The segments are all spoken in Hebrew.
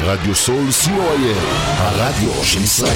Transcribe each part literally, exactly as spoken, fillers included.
רדיו סול סי או איי אל, הרדיו של ישראל.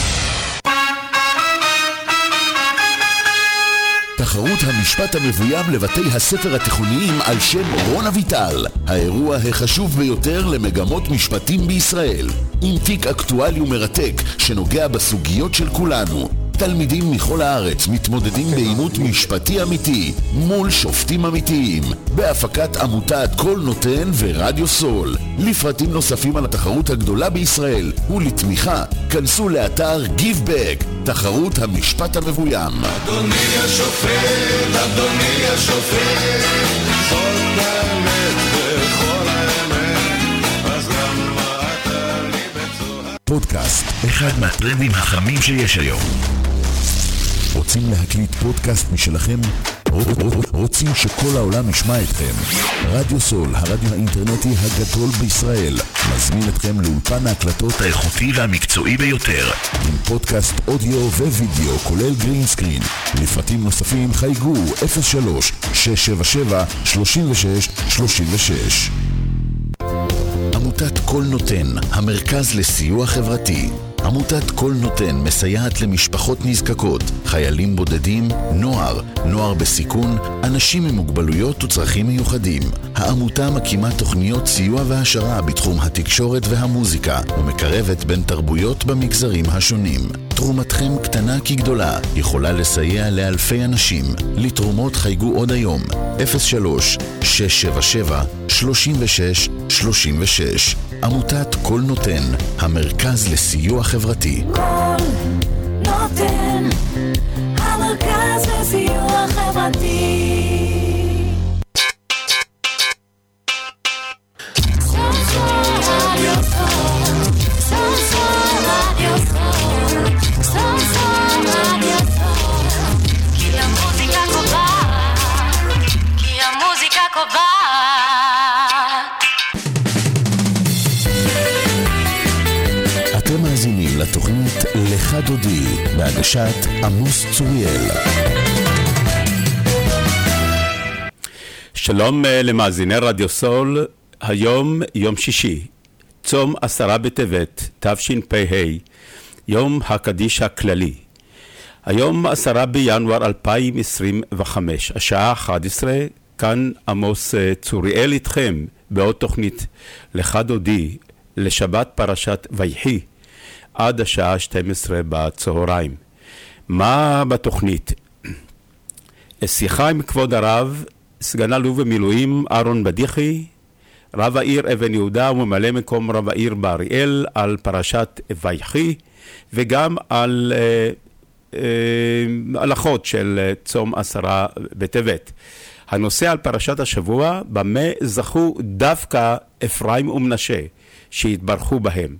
תחרות המשפט המבוים לבתי הספר התיכוניים על שם רון אביטל, האירוע החשוב ביותר למגמות משפטים בישראל, עם תיק אקטואלי ומרתק שנוגע בסוגיות של כולנו. תלמידים מכל הארץ מתמודדים בעימות משפטי אמיתי מול שופטים אמיתיים, בהפקת עמותת כל נותן ורדיו סול. לפרטים נוספים על התחרות הגדולה בישראל ולתמיכה, כנסו לאתר גיבבק, תחרות המשפט המבוים. אדוני השופט, אדוני השופט, זאת האמת וכל האמת, אז למה אתה לי בצורה? פודקאסט, אחד מהטרנדים החמים שיש היום. רוצים להקליט פודקאסט משלכם? רוצים שכל העולם ישמע אתכם? רדיו סול, הרדיו האינטרנטי הגדול בישראל, מזמין אתכם לאולפן ההקלטות האיכותי והמקצועי ביותר, עם פודקאסט אודיו ווידאו כולל גרין סקרין. לפרטים נוספים חייגו אפס שלוש שש שבע שבע שלושים ושש שלושים ושש. עמותת כל נותן, המרכז לסיוע חברתי. עמותת כל נותן מסייעת למשפחות נזקקות, חיילים בודדים, נוער, נוער בסיכון, אנשים עם מוגבלויות וצרכים מיוחדים. העמותה מקימה תוכניות סיוע והשרה בתחום התקשורת והמוזיקה, ומקרבת בין תרבויות במגזרים השונים. תרומתכם קטנה כגדולה, יכולה לסייע לאלפי אנשים. לתרומות חייגו עוד היום, אפס שלוש שש שבע שבע שלושים ושש שלושים ושש. עמותת כל נותן, המרכז לסיוע חברתי. כל נותן, המרכז לסיוע חברתי. אתם מאזינים לתוכנית לך דודי, בהגשת עמוס צוריאל. שלום למאזיני רדיו סול. היום יום שישי, צום עשרה בטבת תשפ"ה, יום הקדיש הכללי. היום עשרה בינואר אלפיים עשרים וחמש, השעה אחת עשרה, כאן עמוס צוריאל איתכם בעוד תוכנית לך דודי לשבת פרשת ויחי עד השעה שתים עשרה בצהריים. מה בתוכנית? שיחה עם כבוד הרב, סגן אלוף במילואים אהרון בדיחי, רב העיר אבן יהודה וממלא מקום רב העיר באריאל, על פרשת ויחי וגם על אה, אה, הלכות של צום עשרה בטבת. הנושא על פרשת השבוע, במה זכו דווקא אפרים ומנשה שהתברכו בהם.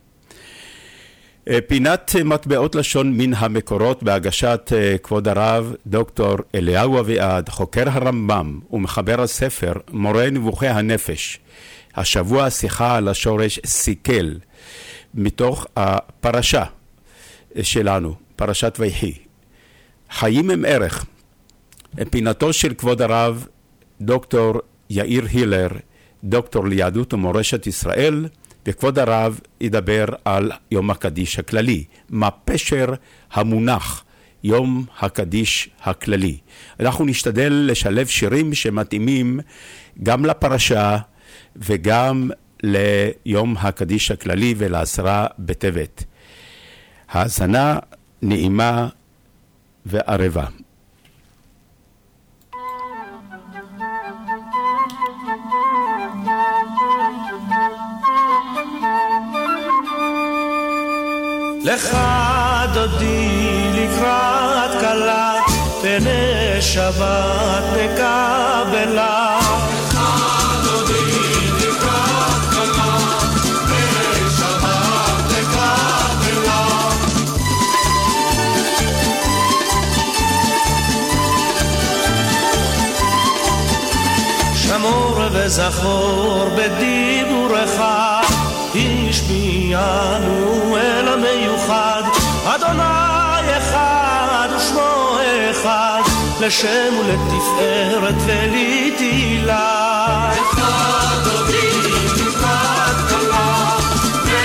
פינת מטבעות לשון מן המקורות בהגשת כבוד הרב דוקטור אליהו אביעד, חוקר הרמב"ם ומחבר הספר מורה נבוכי הנפש. השבוע שיחה על השורש סיכל מתוך הפרשה שלנו, פרשת ויחי. חיים הם ערך. פינתו של כבוד הרב דוקטור יאיר הילר, דוקטור ליהדות ומורשת ישראל, וכבוד הרב ידבר על יום הקדיש הכללי, מה פשר המונח יום הקדיש הכללי. אנחנו נשתדל לשלב שירים שמתאימים גם לפרשה וגם ליום הקדיש הכללי ולעשרה בטבת. האזנה נעימה וערבה. לך דודי לקראת כלה, פני שבת נקבלה. לך דודי לקראת כלה, פני שבת נקבלה. שמור וזכור בדיבורך, השמיענו אל המיוחד, אדוני אחד ושמו אחד, לשם ולתפארת ולתהילה. אחד דודי לקראת כלה,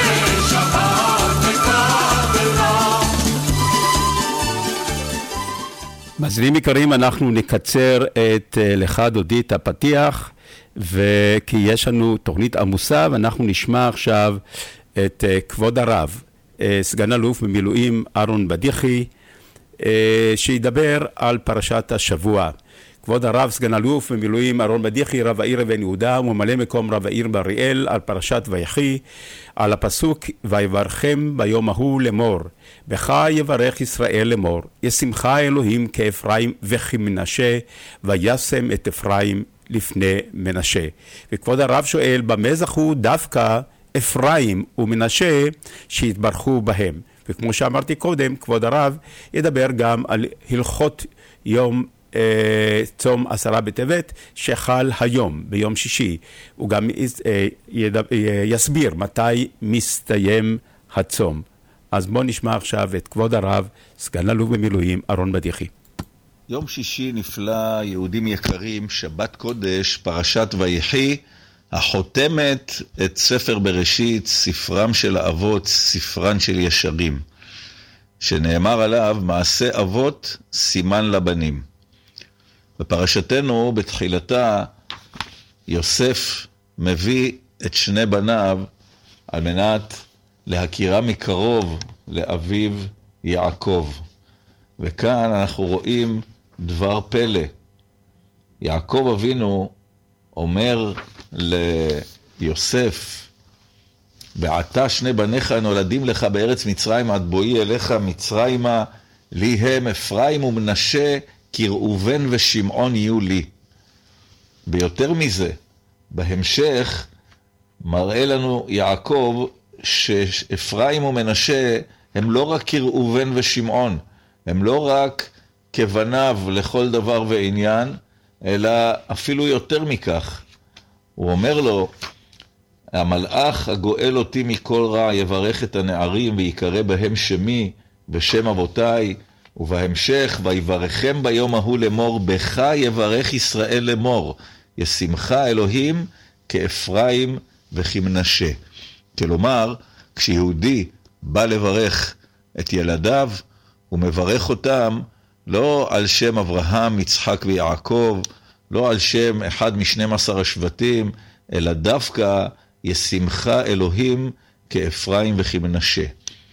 מאזינים יקרים, אנחנו נקצר את לך דודי את הפתיח, וכי יש לנו תוכנית עמוסה, ואנחנו נשמע עכשיו את כבוד הרב, סגן אלוף במילואים אהרון בדיחי, שידבר על פרשת השבוע. כבוד הרב, סגן אלוף במילואים אהרון בדיחי, רב העיר אבן יהודה וממלא מקום רב העיר באריאל, על פרשת ויחי, על הפסוק ויברכם ביום ההוא לאמור, בך יברך ישראל לאמור, ישמך אלוהים כאפרים וכמנשה, וישם את אפרים לפני מנשה. וכבוד הרב שואל, במה זכו דווקא אפרים ומנשה שהתברכו בהם? וכמו שאמרתי קודם, כבוד הרב ידבר גם על הלכות יום צום עשרה בטבת שחל היום ביום שישי. הוא גם יסביר מתי מסתיים הצום. אז בואו נשמע עכשיו את כבוד הרב, סגן אלוף במילואים אהרון בדיחי. יום שישי נפלא, יהודים יקרים, שבת קודש, פרשת ויחי, החותמת את ספר בראשית, ספרם של האבות, ספרן של ישרים, שנאמר עליו מעשה אבות סימן לבנים. בפרשתנו בתחילתה יוסף מביא את שני בניו על מנת להכירה מקרוב לאביו יעקב. וכאן אנחנו רואים דבר פלא. יעקב אבינו אומר ליוסף, ועתה שני בניך נולדים לך בארץ מצרים, עד בואי אליך מצרימה, לי הם אפרים ומנשה, כי ראובן ושמעון יהיו לי. ביותר מזה, בהמשך מראה לנו יעקב שאפרים ומנשה הם לא רק כראובן ושמעון, הם לא רק כבניו לכל דבר ועניין, אלא אפילו יותר מכך. הוא אומר לו, המלאך הגואל אותי מכל רע יברך את הנערים ויקרא בהם שמי בשם אבותיי, ובהמשך ויברכם ביום ההוא לאמור, בך יברך ישראל לאמור, ישמך אלוהים כאפרים וכמנשה. כלומר, כשיהודי בא לברך את ילדיו, הוא מברך אותם לא על שם אברהם, יצחק ויעקב, לא על שם אחד משנים עשר השבטים, אלא דווקא ישמך אלוהים כאפרים וכמנשה.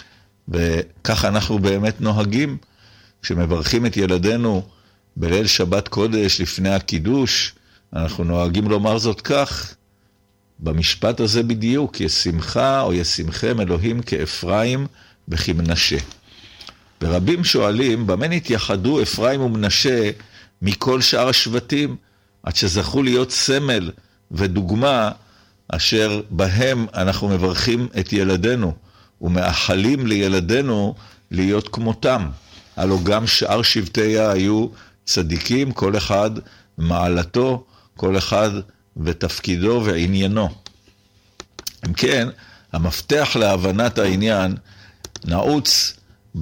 וכך אנחנו באמת נוהגים, כשמברכים את ילדינו בליל שבת קודש לפני הקידוש, אנחנו נוהגים לומר זאת כך, במשפט הזה בדיוק, ישמך או ישמכם אלוהים כאפרים וכמנשה. ורבים שואלים, במה נתייחדו אפרים ומנשה מכל שאר השבטים, עד שזכו להיות סמל ודוגמה, אשר בהם אנחנו מברכים את ילדינו, ומאחלים לילדינו להיות כמותם. הלא גם שאר שבטיה היו צדיקים, כל אחד מעלתו, כל אחד ותפקידו ועניינו. אם כן, המפתח להבנת העניין נעוץ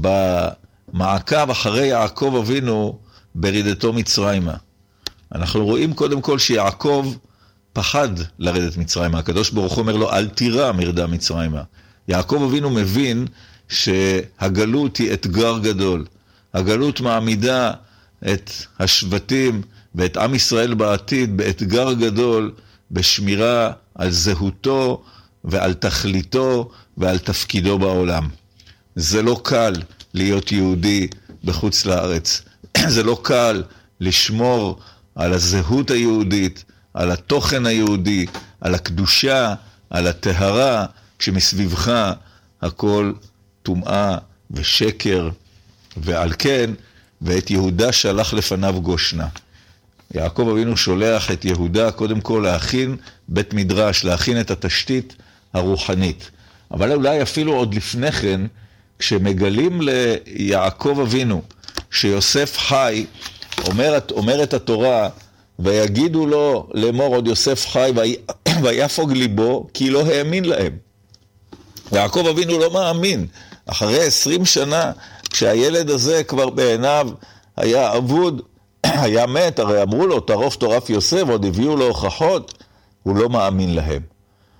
במעקב אחרי יעקב אבינו ברידתו מצרימה. אנחנו רואים קודם כל שיעקב פחד לרדת מצרימה. הקדוש ברוך הוא אומר לו, אל תירא מרדה מצרימה. יעקב אבינו מבין שהגלות היא אתגר גדול. הגלות מעמידה את השבטים ואת עם ישראל בעתיד באתגר גדול, בשמירה על זהותו ועל תכליתו ועל תפקידו בעולם. זה לא קל להיות יהודי בחוץ לארץ. זה לא קל לשמור על הזהות היהודית, על התוכן היהודי, על הקדושה, על הטהרה, כשמסביבך הכל טומאה ושקר. ועל כן, ואת יהודה שלח לפניו גושנה. יעקב אבינו שולח את יהודה קודם כל להכין בית מדרש, להכין את התשתית הרוחנית. אבל אולי אפילו עוד לפני כן, כשמגלים ליעקב אבינו שיוסף חי, אומרת, אומרת התורה, ויגידו לו לאמור עוד יוסף חי, ויפוג ליבו, כי לא האמין להם. יעקב אבינו לא מאמין. אחרי עשרים שנה, כשהילד הזה כבר בעיניו היה אבוד, היה מת, הרי אמרו לו, טרוף טורף יוסף, עוד הביאו לו הוכחות, הוא לא מאמין להם.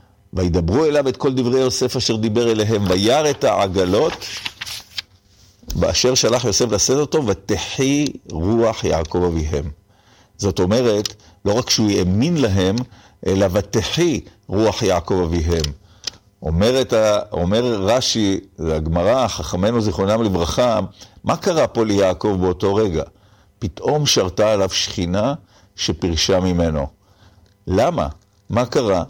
וידברו אליו את כל דברי יוסף אשר דיבר אליהם, וירא את העגלות, באשר שלח יוסף לשאת אותו, ותחי רוח יעקב אביהם. זאת אומרת, לא רק שהוא יאמין להם, אלא ותחי רוח יעקב אביהם. אומר, ה... אומר רש"י, הגמרא, חכמינו זיכרונם לברכה, מה קרה פה ליעקב באותו רגע? פתאום שרתה עליו שכינה שפרשה ממנו. למה? מה קרה?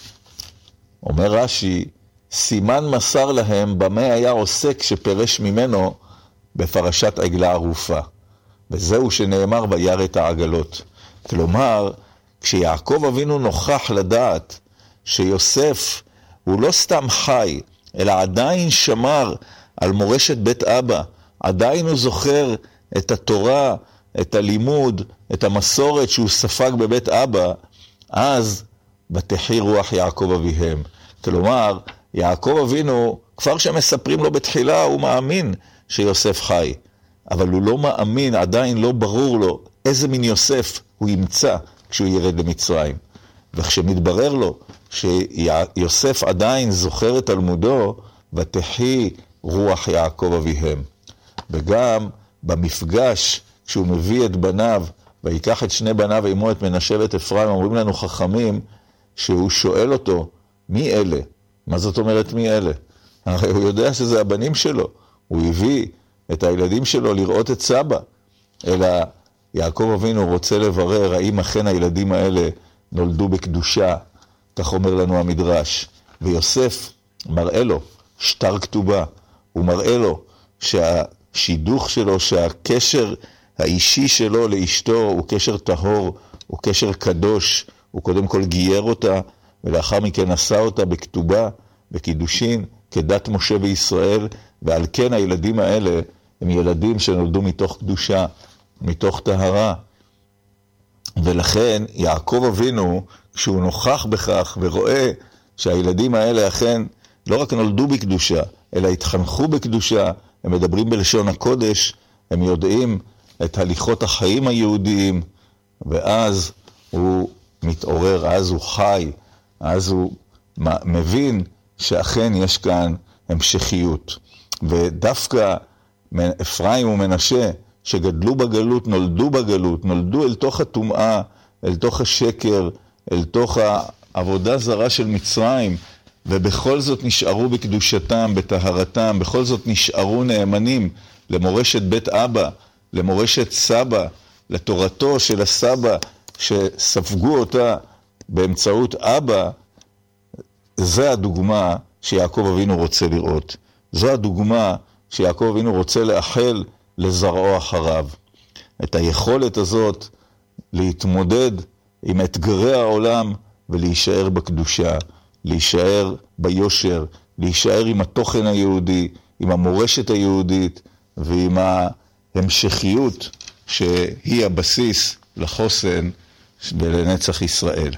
אומר רש"י, סימן מסר להם במה היה עוסק שפרש ממנו בפרשת עגלה ערופה. וזהו שנאמר וירא את העגלות. כלומר, כשיעקב אבינו נוכח לדעת שיוסף הוא לא סתם חי, אלא עדיין שמר על מורשת בית אבא, עדיין הוא זוכר את התורה, את הלימוד, את המסורת שהוא ספג בבית אבא, אז ותחי רוח יעקב אביהם. כלומר, יעקב אבינו, כבר שמספרים לו בתחילה, הוא מאמין שיוסף חי. אבל הוא לא מאמין, עדיין לא ברור לו איזה מין יוסף הוא ימצא כשהוא ירד למצרים. וכשמתברר לו שיוסף עדיין זוכר את תלמודו, ותחי רוח יעקב אביהם. וגם במפגש כשהוא מביא את בניו, ויקח את שני בניו ועמו את מנשה ואת אפרים, אומרים לנו חכמים שהוא שואל אותו, מי אלה? מה זאת אומרת מי אלה? הרי הוא יודע שזה הבנים שלו. הוא הביא את הילדים שלו לראות את סבא. אלא יעקב אבינו רוצה לברר האם אכן הילדים האלה נולדו בקדושה, כך אומר לנו המדרש. ויוסף מראה לו שטר כתובה. הוא מראה לו שהשידוך שלו, שהקשר האישי שלו לאשתו הוא קשר טהור, הוא קשר קדוש. הוא קודם כל גייר אותה, ולאחר מכן עשה אותה בכתובה, בקידושין, כדת משה וישראל, ועל כן הילדים האלה הם ילדים שנולדו מתוך קדושה, מתוך טהרה. ולכן יעקב אבינו, כשהוא נוכח בכך ורואה שהילדים האלה אכן לא רק נולדו בקדושה, אלא התחנכו בקדושה, הם מדברים בלשון הקודש, הם יודעים את הליכות החיים היהודיים, ואז הוא מתעורר, אז הוא חי, אז הוא מבין שאכן יש כאן המשכיות. ודווקא אפרים ומנשה שגדלו בגלות, נולדו בגלות, נולדו אל תוך הטומאה, אל תוך השקר, אל תוך העבודה זרה של מצרים, ובכל זאת נשארו בקדושתם, בטהרתם, בכל זאת נשארו נאמנים למורשת בית אבא, למורשת סבא, לתורתו של הסבא שספגו אותה באמצעות אבא. זה הדוגמה שיעקב אבינו רוצה לראות. זו הדוגמה שיעקב אבינו רוצה לאחל לזרעו אחריו. את היכולת הזאת להתמודד עם אתגרי העולם ולהישאר בקדושה, להישאר ביושר, להישאר עם התוכן היהודי, עם המורשת היהודית ועם ההמשכיות שהיא הבסיס לחוסן ולנצח ישראל.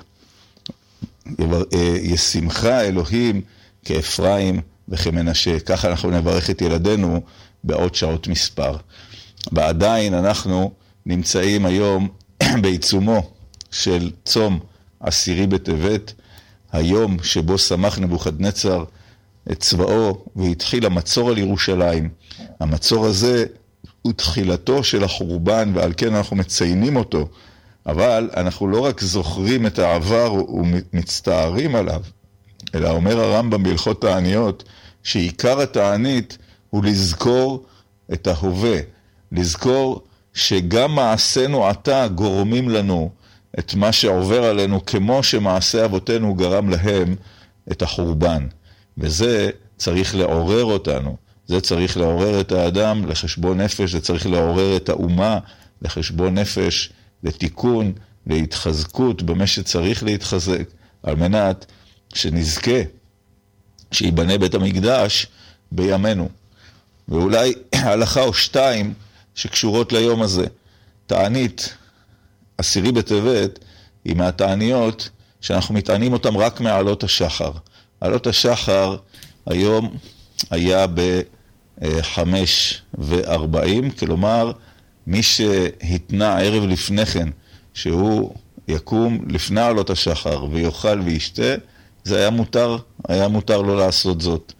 ישמחה אלוהים כאפרים וכמנשה. ככה אנחנו נברך את ילדינו בעוד שעות מספר. ועדיין אנחנו נמצאים היום בעיצומו של צום עשירי בטבת, היום שבו שמח נבוכדנצר את צבאו והתחיל המצור על ירושלים. המצור הזה הוא תחילתו של החורבן, ועל כן אנחנו מציינים אותו. אבל אנחנו לא רק זוכרים את העבר ומצטערים עליו, אלא אומר הרמב"ם בהלכות תעניות, שעיקר התענית הוא לזכור את ההווה, לזכור שגם מעשינו עתה גורמים לנו את מה שעובר עלינו, כמו שמעשה אבותינו גרם להם את החורבן. וזה צריך לעורר אותנו, זה צריך לעורר את האדם לחשבון נפש, זה צריך לעורר את האומה לחשבון נפש, לתיקון, להתחזקות במה שצריך להתחזק, על מנת שנזכה שיבנה בית המקדש בימינו. ואולי הלכה או שתיים שקשורות ליום הזה. תענית עשירי בטבת היא מהתעניות שאנחנו מתענים אותם רק מעלות השחר. עלות השחר היום היה בחמש וארבעים, כלומר מי שהתנה ערב לפני כן שהוא יקום לפני עלות השחר ויאכל וישתה, זה היה מותר, היה מותר לא לעשות זאת.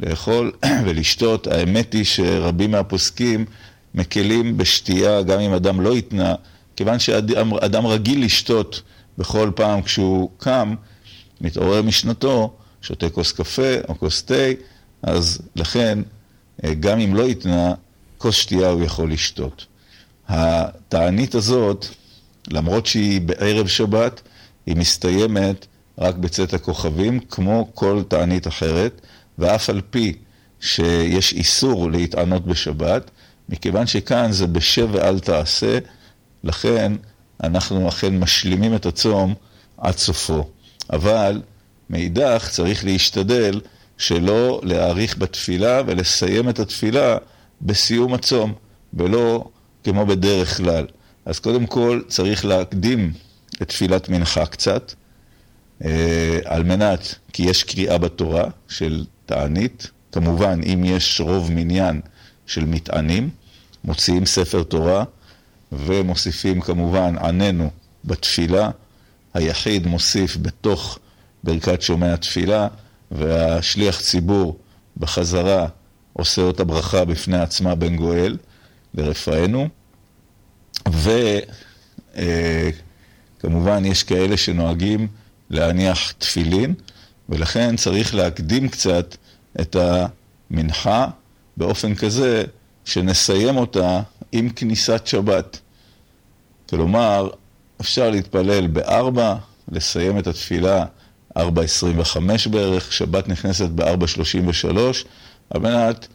לאכול ולשתות. האמת היא שרבים מהפוסקים מקלים בשתייה גם אם אדם לא יתנה, כיוון שאדם רגיל לשתות בכל פעם כשהוא קם, מתעורר משנתו, שותה כוס קפה או כוס תה, אז לכן גם אם לא יתנה, כוס שתייה הוא יכול לשתות. התענית הזאת, למרות שהיא בערב שבת, היא מסתיימת רק בצאת הכוכבים, כמו כל תענית אחרת, ואף על פי שיש איסור להתענות בשבת, מכיוון שכאן זה בשב ואל תעשה, לכן אנחנו אכן משלימים את הצום עד סופו. אבל מאידך צריך להשתדל שלא להאריך בתפילה ולסיים את התפילה בסיום הצום, ולא כמו בדרך כלל. אז קודם כל צריך להקדים את תפילת מנחה קצת, על מנת, כי יש קריאה בתורה של תענית, כמובן אם יש רוב מניין של מטענים, מוציאים ספר תורה ומוסיפים כמובן עננו בתפילה, היחיד מוסיף בתוך ברכת שומע תפילה, והשליח ציבור בחזרה עושה אותה ברכה בפני עצמה בן גואל לרפאנו, וכמובן יש כאלה שנוהגים להניח תפילין, ולכן צריך להקדים קצת את המנחה באופן כזה שנסיים אותה עם כניסת שבת. כלומר, אפשר להתפלל בארבע, לסיים את התפילה ארבע עשרים וחמש בערך, שבת נכנסת בארבע שלושים ושלוש, על מנת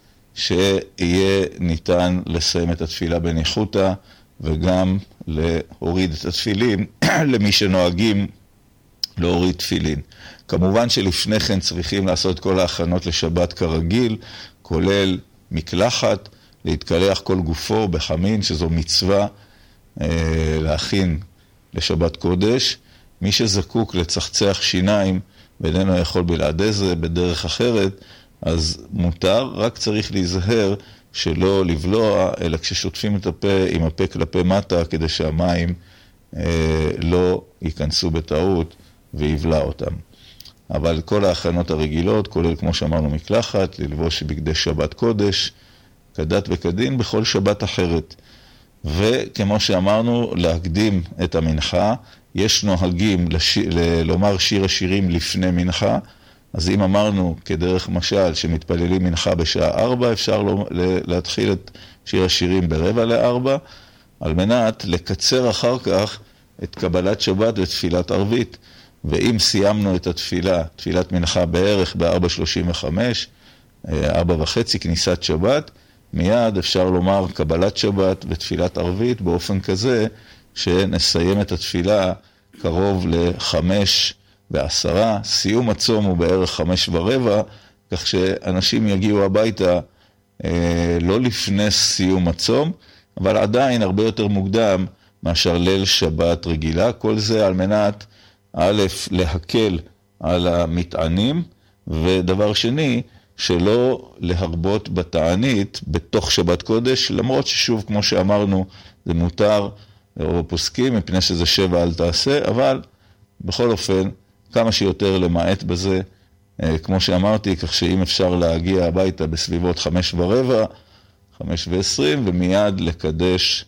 שיהיה ניתן לסיים את התפילה בניחותא, וגם להוריד את התפילין למי שנוהגים להוריד תפילין. כמובן שלפני כן צריכים לעשות כל ההכנות לשבת כרגיל, כולל מקלחת, להתקלח כל גופו בחמין, שזו מצווה אה, להכין לשבת קודש. מי שזקוק לצחצח שיניים ואיננו יכול בלעדי זה בדרך אחרת, אז מותר, רק צריך להיזהר שלא לבלוע, אלא כששוטפים את הפה עם הפה כלפי מטה, כדי שהמים אה, לא ייכנסו בטעות ויבלע אותם. אבל כל ההכנות הרגילות, כולל כמו שאמרנו מקלחת, ללבוש בגדי שבת קודש, כדת וכדין בכל שבת אחרת. וכמו שאמרנו, להקדים את המנחה, יש נוהגים לש... ל... לומר שיר השירים לפני מנחה, אז אם אמרנו כדרך משל שמתפללים מנחה בשעה ארבע, אפשר לא... להתחיל את שיר השירים ברבע לארבע, על מנת לקצר אחר כך את קבלת שבת ותפילת ערבית. ואם סיימנו את התפילה, תפילת מנחה בערך ב-ארבע שלושים וחמש, ארבע וחצי כניסת שבת, מיד אפשר לומר קבלת שבת ותפילת ערבית באופן כזה שנסיים את התפילה קרוב לחמש ועשרה, סיום הצום הוא בערך חמש ורבע, כך שאנשים יגיעו הביתה אה, לא לפני סיום הצום, אבל עדיין הרבה יותר מוקדם מאשר ליל שבת רגילה. כל זה על מנת א', להקל על המטענים, ודבר שני, שלא להרבות בתענית בתוך שבת קודש, למרות ששוב, כמו שאמרנו, זה מותר לרוב הפוסקים, מפני שזה שבע אל תעשה, אבל בכל אופן, כמה שיותר למעט בזה, כמו שאמרתי, כך שאם אפשר להגיע הביתה בסביבות חמש ורבע, חמש ועשרים, ומיד לקדש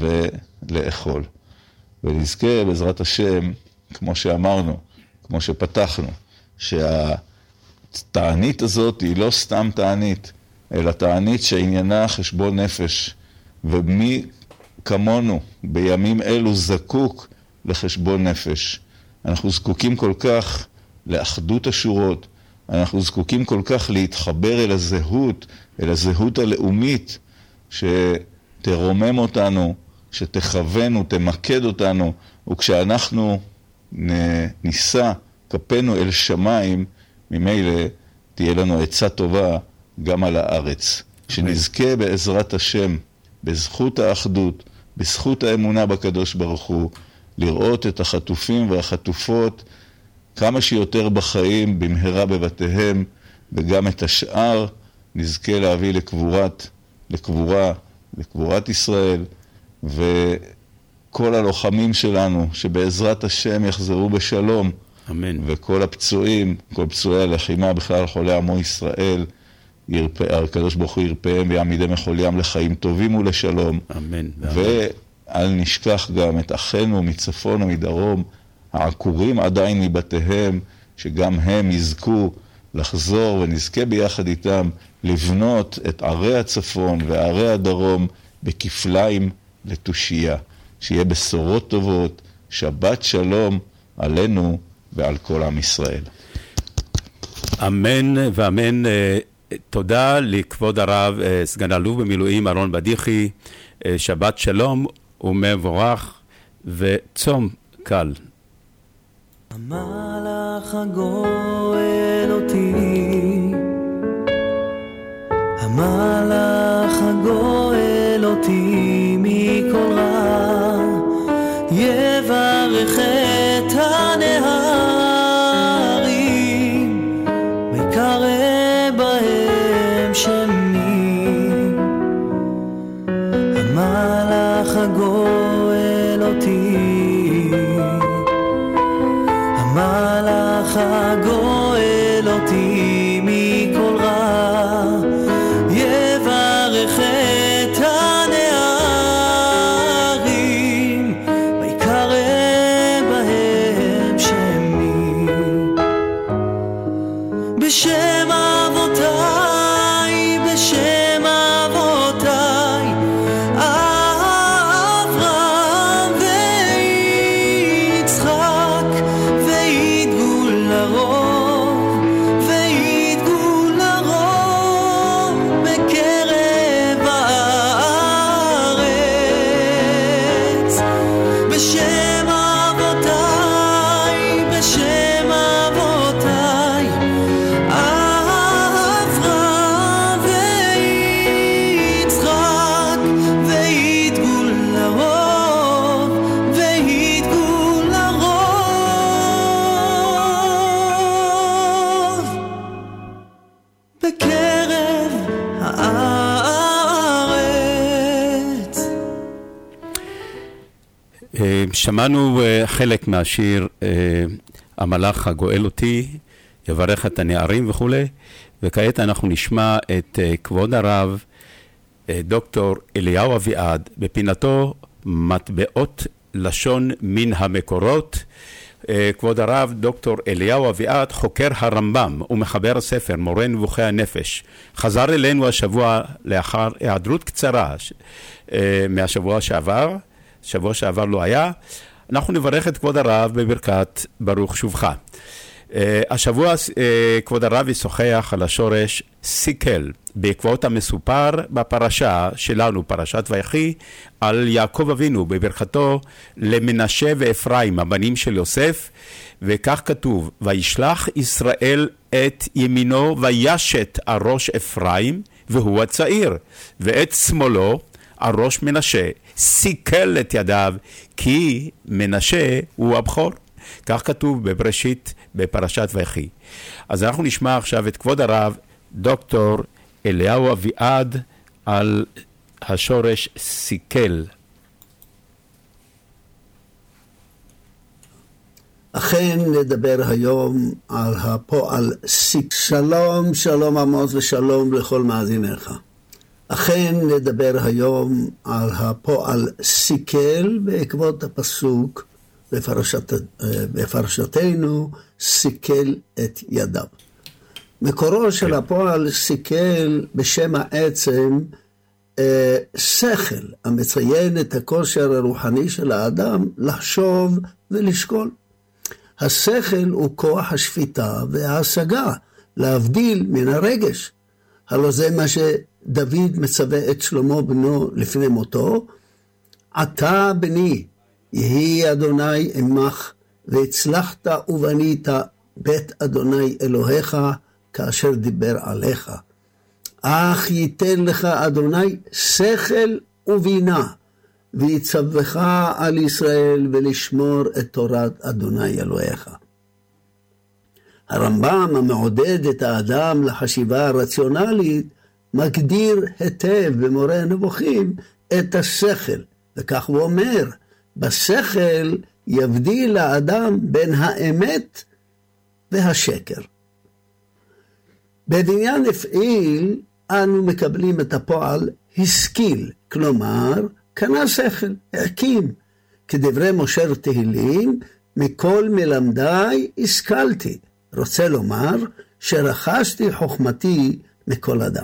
ולאכול. ונזכה בעזרת השם, כמו שאמרנו, כמו שפתחנו, שהתענית הזאת היא לא סתם תענית, אלא תענית שעניינה חשבון נפש, ומי כמונו בימים אלו זקוק לחשבון נפש. אנחנו זקוקים כל כך לאחדות השורות, אנחנו זקוקים כל כך להתחבר אל הזהות, אל הזהות הלאומית, שתרומם אותנו, שתכוון ותמקד אותנו, וכשאנחנו ניסע כפינו אל שמיים, ממילא תהיה לנו עצה טובה גם על הארץ. שנזכה בעזרת השם, בזכות האחדות, בזכות האמונה בקדוש ברוך הוא, לראות את החטופים והחטופות כמה שיותר בחיים, במהרה בבתיהם, וגם את השאר נזכה להביא לקבורת, לקבורה, לקבורת ישראל, וכל הלוחמים שלנו שבעזרת השם יחזרו בשלום, אמן. וכל הפצועים, כל פצועי הלחימה, בכלל חולי עמו ישראל, ירפא, הקדוש ברוך הוא ירפאם ויעמידם מכל ים לחיים טובים ולשלום. אמן. ואל נשכח גם את אחינו מצפון ומדרום, העקורים עדיין מבתיהם, שגם הם יזכו לחזור ונזכה ביחד איתם לבנות את ערי הצפון וערי הדרום בכפליים לתושייה. שיהיה בשורות טובות, שבת שלום עלינו ועל כל עם ישראל. אמן ואמן. תודה לכבוד הרב סגן אלוף במילואים אהרון בדיחי. שבת שלום ומבורך וצום קל. המלאך הגואל אותי, המלאך הגואל אותי מכל רע, יברך את הנהרים ויקרא בהם שמי. המלאך הגואל אותי, המלאך הגואל אותי מכל רע, יברך את הנערים ויקרא בהם שמי. בשם אבותיי, בשם אבותיי, אברהם ויצחק, וידגו לרוב, וידגו לרוב בקרב הארץ. בשם אבותיי, בשם אבותיי, אברהם ויצחק, וידגו לרוב, וידגו לרוב בקרב הארץ. שמענו חלק מהשיר המלאך הגואל אותי, יברך את הנערים וכו', וכעת אנחנו נשמע את כבוד הרב דוקטור אליהו אביעד בפינתו מטבעות לשון מן המקורות. כבוד הרב דוקטור אליהו אביעד חוקר הרמב"ם ומחבר הספר מורה נבוכי הנפש, חזר אלינו השבוע לאחר היעדרות קצרה מהשבוע שעבר. שבוע שעבר לא היה. אנחנו נברך את כבוד הרב בברכת ברוך שובך. השבוע כבוד הרב ישוחח על השורש סיקל, בעקבות המסופר בפרשה שלנו, פרשת ויחי, על יעקב אבינו בברכתו למנשה ואפרים, הבנים של יוסף, וכך כתוב, וישלח ישראל את ימינו וישת על ראש אפרים, והוא הצעיר, ואת שמאלו על ראש מנשה, סיקל את ידיו, כי מנשה הוא הבכור. כך כתוב בבראשית בפרשת ויחי. אז אנחנו נשמע עכשיו את כבוד הרב דוקטור אליהו אביעד על השורש סיקל. אכן נדבר היום על הפועל סיק. שלום, שלום עמוס ושלום לכל מאזיניך. אכן נדבר היום על הפועל סיקל בעקבות הפסוק בפרשת, בפרשתנו סיקל את ידיו. מקורו של הפועל סיקל בשם העצם אה, שכל המציין את הכושר הרוחני של האדם לחשוב ולשקול. השכל הוא כוח השפיטה וההשגה, להבדיל מן הרגש. הלא זה מה שדוד מצווה את שלמה בנו לפני מותו, עתה בני יהי אדוני עמך, והצלחת ובנית בית אדוני אלוהיך כאשר דיבר עליך. אך ייתן לך אדוני שכל ובינה, ויצווך על ישראל ולשמור את תורת אדוני אלוהיך. הרמב"ם המעודד את האדם לחשיבה רציונלית, מגדיר היטב במורה נבוכים את השכל, וכך הוא אומר, בשכל יבדיל האדם בין האמת והשקר. בבניין הפעיל אנו מקבלים את הפועל השכיל, כלומר קנה שכל, הקים, כדברי משה תהילים, מכל מלמדי השכלתי, רוצה לומר שרכשתי חוכמתי מכל אדם.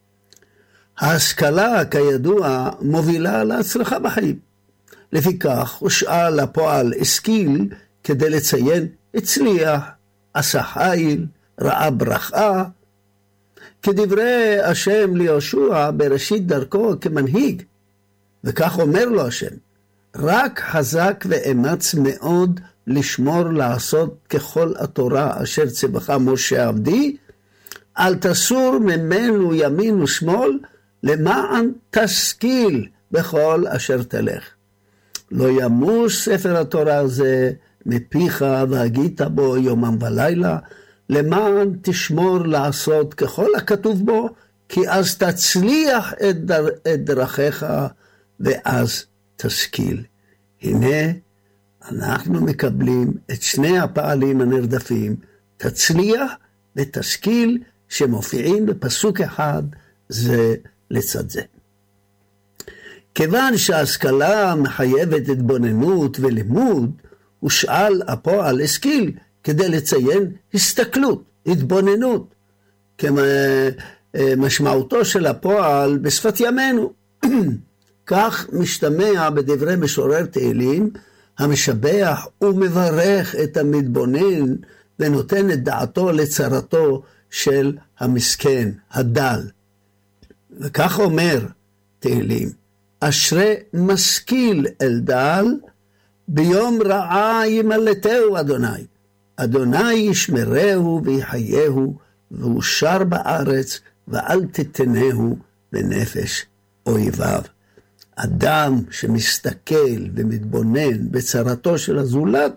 ההשכלה כידוע מובילה להצלחה בחיים. לפיכך הושאל הפועל השכיל כדי לציין הצליח, עשה חיל, ראה ברכה, כדברי השם ליהושע בראשית דרכו כמנהיג, וכך אומר לו השם, רק חזק ואמץ מאוד לשמור לעשות ככל התורה אשר ציווך משה עבדי, אל תסור ממנו ימין ושמאל, למען תשכיל בכל אשר תלך. לא ימוש ספר התורה הזה מפיך והגית בו יומם ולילה, למען תשמור לעשות ככל הכתוב בו, כי אז תצליח את, דר, את דרכיך ואז תשכיל. הנה אנחנו מקבלים את שני הפעלים הנרדפים, תצליח ותשכיל, שמופיעים בפסוק אחד זה לצד זה. כיוון שההשכלה מחייבת התבוננות ולימוד, הושאל הפועל השכיל כדי לציין הסתכלות, התבוננות, כמשמעותו של הפועל בשפת ימינו. כך משתמע בדברי משורר תהילים, המשבח ומברך את המתבונן ונותן את דעתו לצרתו של המסכן, הדל. וכך אומר תהילים, אשרי משכיל אל דל, ביום רעה ימלטהו אדוני. אדוני ישמרהו ויחייהו, והוא שר בארץ, ואל תתנהו בנפש אויביו. אדם שמסתכל ומתבונן בצרתו של הזולת,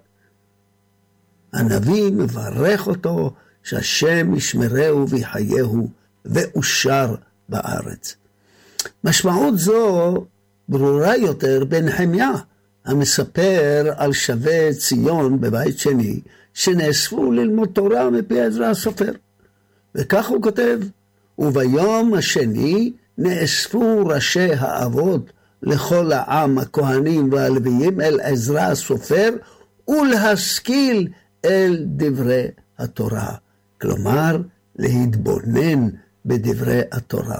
הנביא מברך אותו שהשם ישמרהו ויחייהו, ואושר בארץ. משמעות זו ברורה יותר בנחמיה, המספר על שבי ציון בבית שני, שנאספו ללמוד תורה מפי עזרא הסופר. וכך הוא כותב, וביום השני נאספו ראשי האבות לכל העם, הכהנים והלוויים, אל עזרא הסופר, ולהשכיל אל דברי התורה. כלומר, להתבונן בדברי התורה.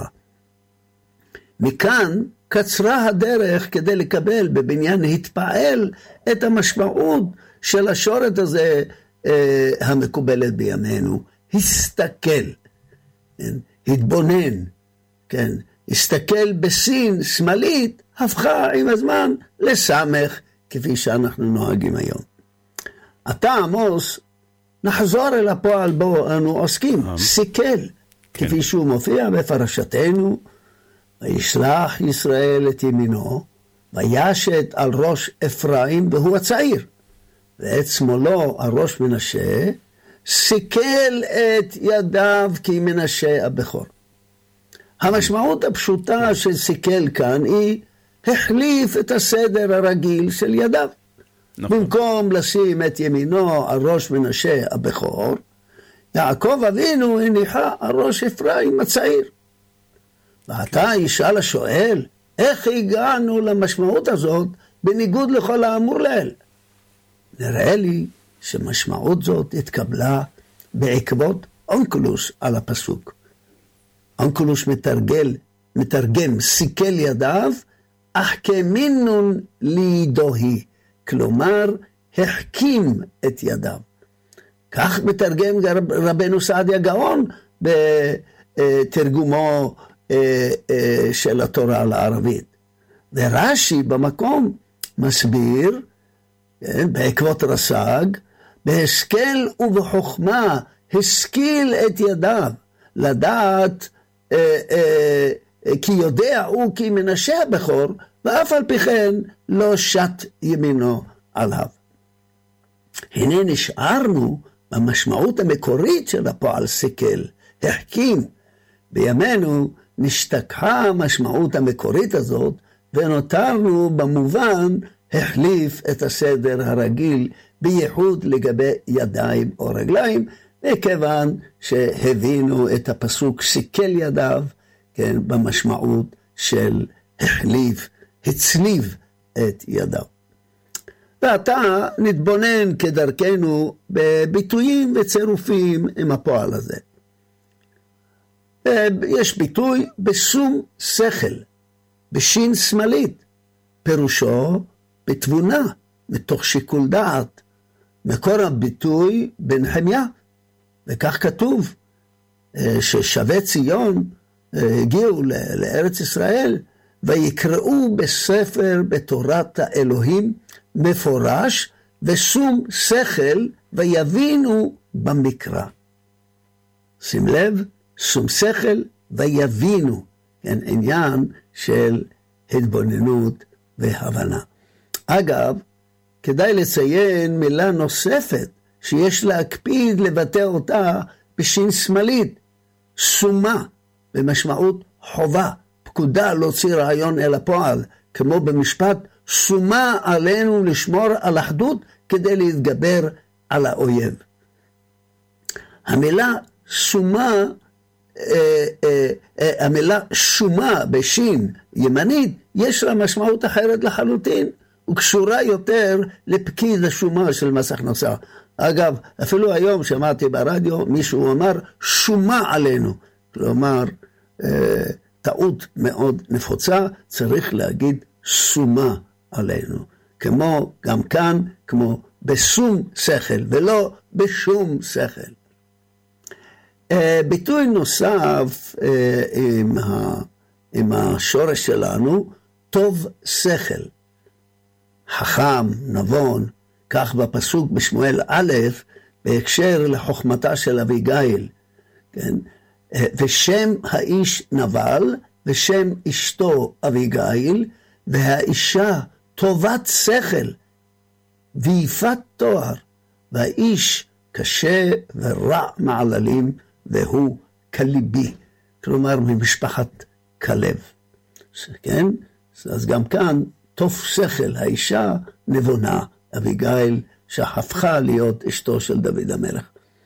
מכאן קצרה הדרך כדי לקבל בבניין התפעל את המשמעות של השורת הזה אה, המקובלת בימינו. הסתכל, כן? התבונן, כן? הסתכל בסין שמאלית, הפכה עם הזמן לסמך, כפי שאנחנו נוהגים היום. עתה עמוס, נחזור אל הפועל בו אנו עוסקים, סיכל, כפי שהוא מופיע בפרשתנו, וישלח ישראל את ימינו, וישת על ראש אפרים, והוא הצעיר, ואת שמאלו על ראש מנשה, סיכל את ידיו כי מנשה הבכור. המשמעות הפשוטה של סיכל כאן היא, החליף את הסדר הרגיל של ידיו. נכון. במקום לשים את ימינו על ראש מנשה הבכור, יעקב אבינו הניחה על ראש אפרים הצעיר. ועתה ישאל השואל, איך הגענו למשמעות הזאת בניגוד לכל האמור לעיל? נראה לי שמשמעות זאת התקבלה בעקבות אונקלוס על הפסוק. אונקלוס מתרגל, מתרגם סיכל ידיו, אך כמינון לידוהי, כלומר החכים את ידיו. כך מתרגם רבנו סעדיה גאון בתרגומו של התורה לערבית. ורש"י במקום מסביר, בעקבות רס"ג, בהשכל ובחוכמה השכיל את ידיו, לדעת אה, אה, כי יודע הוא כי מנשה הבכור, ואף על פי כן לא שט ימינו עליו. הנה נשארנו במשמעות המקורית של הפועל סיכל, החכים. בימינו נשתכחה המשמעות המקורית הזאת, ונותרנו במובן החליף את הסדר הרגיל, בייחוד לגבי ידיים או רגליים, וכיוון שהבינו את הפסוק סיכל ידיו, כן, במשמעות של החליף, הצליב את ידיו. ועתה נתבונן כדרכנו בביטויים וצירופים עם הפועל הזה. יש ביטוי בשום שכל, בשין שמאלית, פירושו בתבונה, מתוך שיקול דעת. מקור הביטוי בנחמיה, וכך כתוב ששבי ציון הגיעו לארץ ישראל, ויקראו בספר בתורת האלוהים מפורש, ושום שכל ויבינו במקרא. שים לב, שום שכל ויבינו, כן, עניין של התבוננות והבנה. אגב, כדאי לציין מילה נוספת, שיש להקפיד לבטא אותה בשין שמאלית, סומה, במשמעות חובה, פקודה להוציא רעיון אל הפועל, כמו במשפט, סומה עלינו לשמור על אחדות כדי להתגבר על האויב. המילה סומה, אה, אה, אה, המילה שומה בשין ימנית, יש לה משמעות אחרת לחלוטין, וקשורה יותר לפקיד השומה של מס הכנסה. אגב, אפילו היום שמעתי ברדיו, מישהו אמר שומה עלינו, כלומר, אה, טעות מאוד נפוצה, צריך להגיד סומה עלינו. כמו גם כאן, כמו בשום שכל, ולא בשום שכל. ביטוי נוסף עם, ה, עם השורש שלנו, טוב שכל. חכם, נבון, כך בפסוק בשמואל א', בהקשר לחוכמתה של אביגיל, כן? ושם האיש נבל, ושם אשתו אביגיל, והאישה טובת שכל, ויפת תואר, והאיש קשה ורע מעללים, והוא כליבי, כלומר ממשפחת כלב. כן? אז גם כאן, טוב שכל, האישה נבונה, אביגיל, שהפכה להיות אשתו של דוד המלך.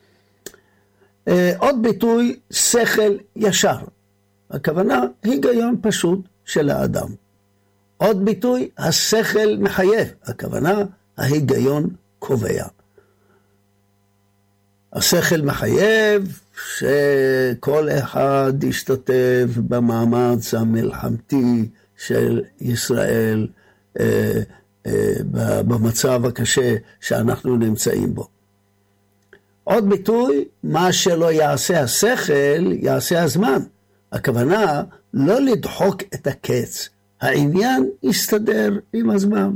עוד ביטוי, שכל ישר. הכוונה, היגיון פשוט של האדם. עוד ביטוי, השכל מחייב. הכוונה, ההיגיון קובע. השכל מחייב שכל אחד ישתתף במאמץ המלחמתי של ישראל אה, אה, במצב הקשה שאנחנו נמצאים בו. עוד ביטוי, מה שלא יעשה השכל, יעשה הזמן. הכוונה, לא לדחוק את הקץ. העניין יסתדר עם הזמן.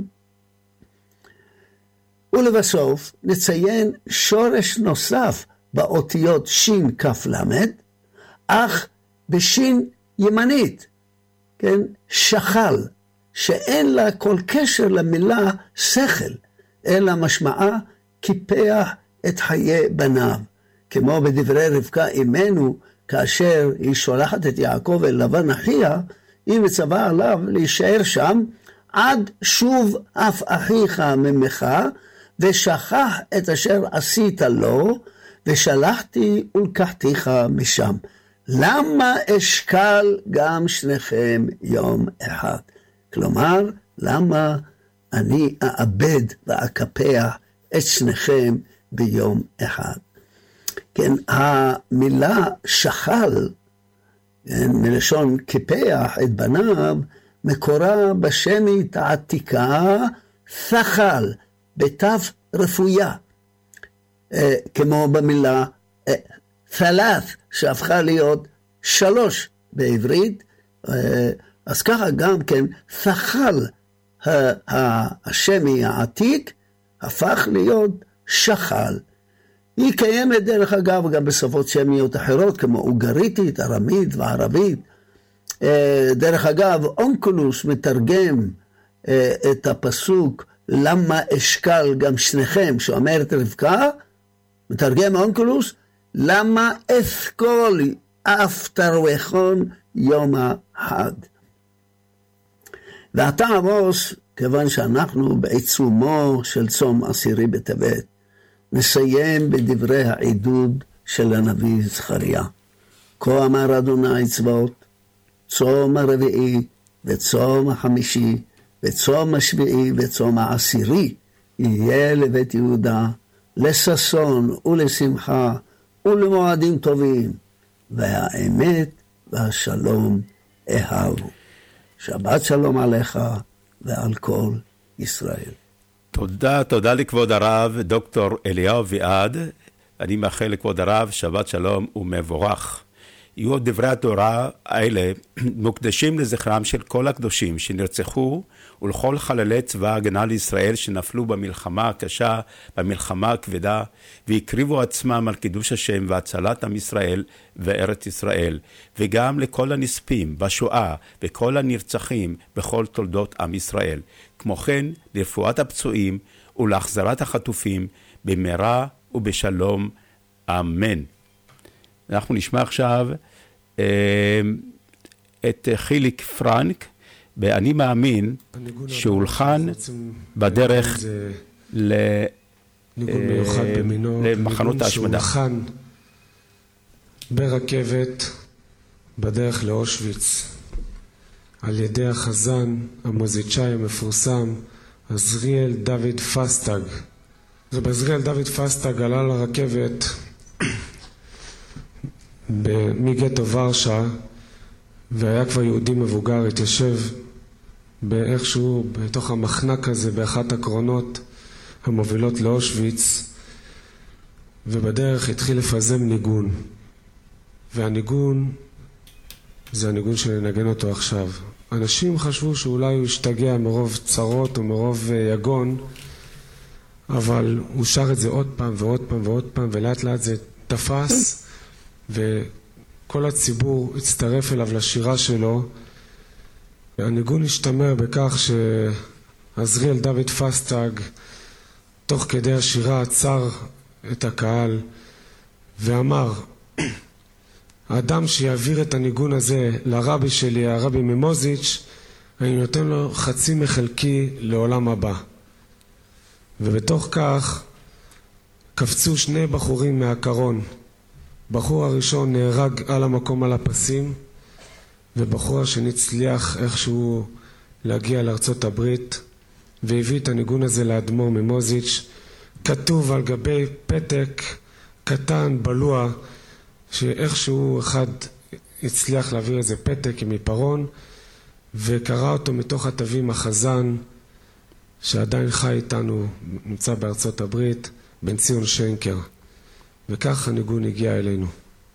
ולבסוף, נציין שורש נוסף באותיות שין כף למד, אך בשין ימנית, כן, שחל, שאין לה כל קשר למילה שכל, אלא משמעה קיפח את חיי בניו, כמו בדברי רבקה אמנו, כאשר היא שולחת את יעקב אל לבן אחיה, היא מצווה עליו להישאר שם, עד שוב אף אחיך ממך, ושכח את אשר עשית לו, ושלחתי ולקחתיך משם. למה אשקל גם שניכם יום אחד? כלומר, למה אני אאבד ואקפח את שניכם ביום אחד? כן, המילה שחל, כן, מלשון קיפח את בניו, מקורה בשמית העתיקה שחל, בתו רפויה, אה, כמו במילה אה, ת'לת, שהפכה להיות שלוש בעברית, אה, אז ככה גם כן שחל, השמי העתיק, הפך להיות שחל. היא קיימת דרך אגב גם בשפות שמיות אחרות, כמו אוגריתית, ארמית וערבית. דרך אגב, אונקלוס מתרגם את הפסוק, למה אשקל גם שניכם, שאומרת רבקה, מתרגם אונקלוס, למה אסכול אף תרוויחון יום החג. ועתה עמוס, כיוון שאנחנו בעיצומו של צום עשירי בטבת, נסיים בדברי העידוד של הנביא זכריה. כה אמר אדוני צבאות, צום הרביעי וצום החמישי וצום השביעי וצום העשירי יהיה לבית יהודה לששון ולשמחה ולמועדים טובים, והאמת והשלום אהבו. שבת שלום עליך ועל כל ישראל. תודה, תודה לכבוד הרב דוקטור אליהו אביעד. אני מאחל לכבוד הרב שבת שלום ומבורך. יהיו דברי התורה האלה מוקדשים לזכרם של כל הקדושים שנרצחו ולכל חללי צבא ההגנה לישראל שנפלו במלחמה הקשה, במלחמה הכבדה, והקריבו עצמם על קידוש השם והצלת עם ישראל וארץ ישראל, וגם לכל הנספים בשואה וכל הנרצחים בכל תולדות עם ישראל. כמו כן, לרפואת הפצועים ולהחזרת החטופים במהרה ובשלום. אמן. אנחנו נשמע עכשיו אה, את חיליק פרנק, ואני מאמין שהולחן בדרך ל, אה, למחנות ההשמדה. שהולחן ברכבת בדרך לאושוויץ על ידי החזן המוזיצ'אי המפורסם עזריאל דוד פסטג. רב עזריאל דוד פסטג עלה לרכבת מגטו ורשה, והיה כבר יהודי מבוגר, התיישב באיכשהו בתוך המחנק הזה באחת הקרונות המובילות לאושוויץ, ובדרך התחיל לפזם ניגון, והניגון זה הניגון שננגן אותו עכשיו. אנשים חשבו שאולי הוא השתגע מרוב צרות או מרוב יגון, אבל הוא שר את זה עוד פעם ועוד פעם ועוד פעם, ולאט לאט זה תפס, וכל הציבור הצטרף אליו לשירה שלו. הניגון השתמר בכך שעזריאל דוד פסטג תוך כדי השירה עצר את הקהל ואמר, האדם שיעביר את הניגון הזה לרבי שלי, הרבי ממוזיץ', אני נותן לו חצי מחלקי לעולם הבא. ובתוך כך קפצו שני בחורים מהקרון. בחור הראשון נהרג על המקום על הפסים, ובחור השני הצליח איכשהו להגיע לארצות הברית, והביא את הניגון הזה לאדמו"ר ממוזיץ'. כתוב על גבי פתק קטן בלוע, שאיכשהו אחד הצליח להעביר איזה פתק עם עיפרון, וקרא אותו מתוך התווים החזן, שעדיין חי איתנו, נמצא בארצות הברית, בן ציון שנקר. וכך הניגון הגיע אלינו.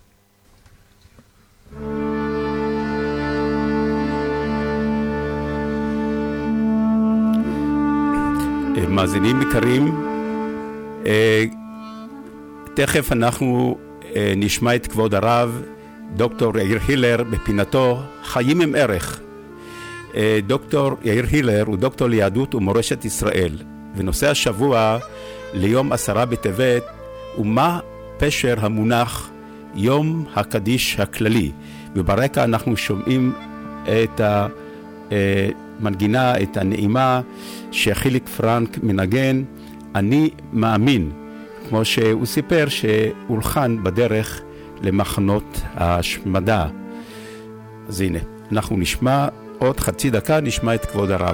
מאזינים יקרים, תכף אנחנו נשמע את כבוד הרב דוקטור יאיר הילר בפינתו חיים עם ערך. דוקטור יאיר הילר הוא דוקטור ליהדות ומורשת ישראל, ונושא השבוע ליום עשרה בטבת הוא מה פשר המונח יום הקדיש הכללי. וברקע אנחנו שומעים את המנגינה, את הנעימה שחיליק פרנק מנגן, אני מאמין, כמו שהוא סיפר שהולחן בדרך למחנות ההשמדה. אז הנה, אנחנו נשמע עוד חצי דקה, נשמע את כבוד הרב.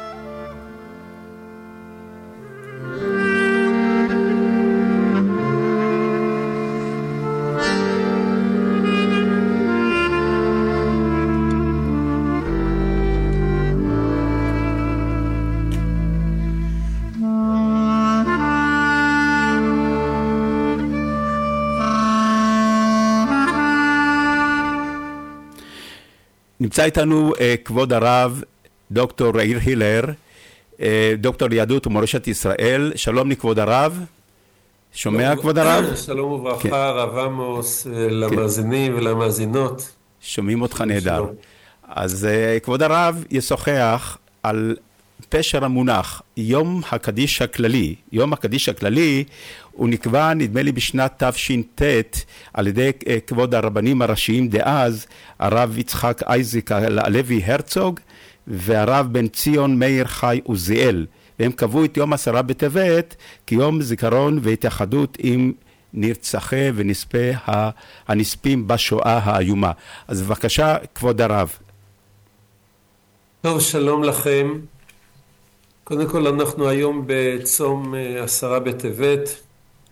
נמצא איתנו uh, כבוד הרב דוקטור יאיר הילר, uh, דוקטור ליהדות ומורשת ישראל. שלום לכבוד הרב. שומע כבוד הרב? שלום וברכה, כן. רב עמוס, למאזינים כן. ולמאזינות. שומעים אותך נהדר. אז uh, כבוד הרב ישוחח על פשר המונח יום הקדיש הכללי. יום הקדיש הכללי הוא נקבע נדמה לי בשנת תש"ט על ידי כבוד הרבנים הראשיים דאז, הרב יצחק אייזיק הלוי הרצוג והרב בן ציון מאיר חי עוזיאל, והם קבעו את יום עשרה בטבת כיום זיכרון והתייחדות עם נרצחי ונספי הנספים בשואה האיומה. אז בבקשה, כבוד הרב. טוב, שלום לכם. קודם כל אנחנו היום בצום עשרה בטבת,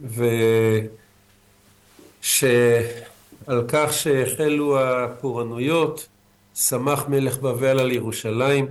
ושעל כך שהחלו הפורענויות, שמח מלך בבל על ירושלים.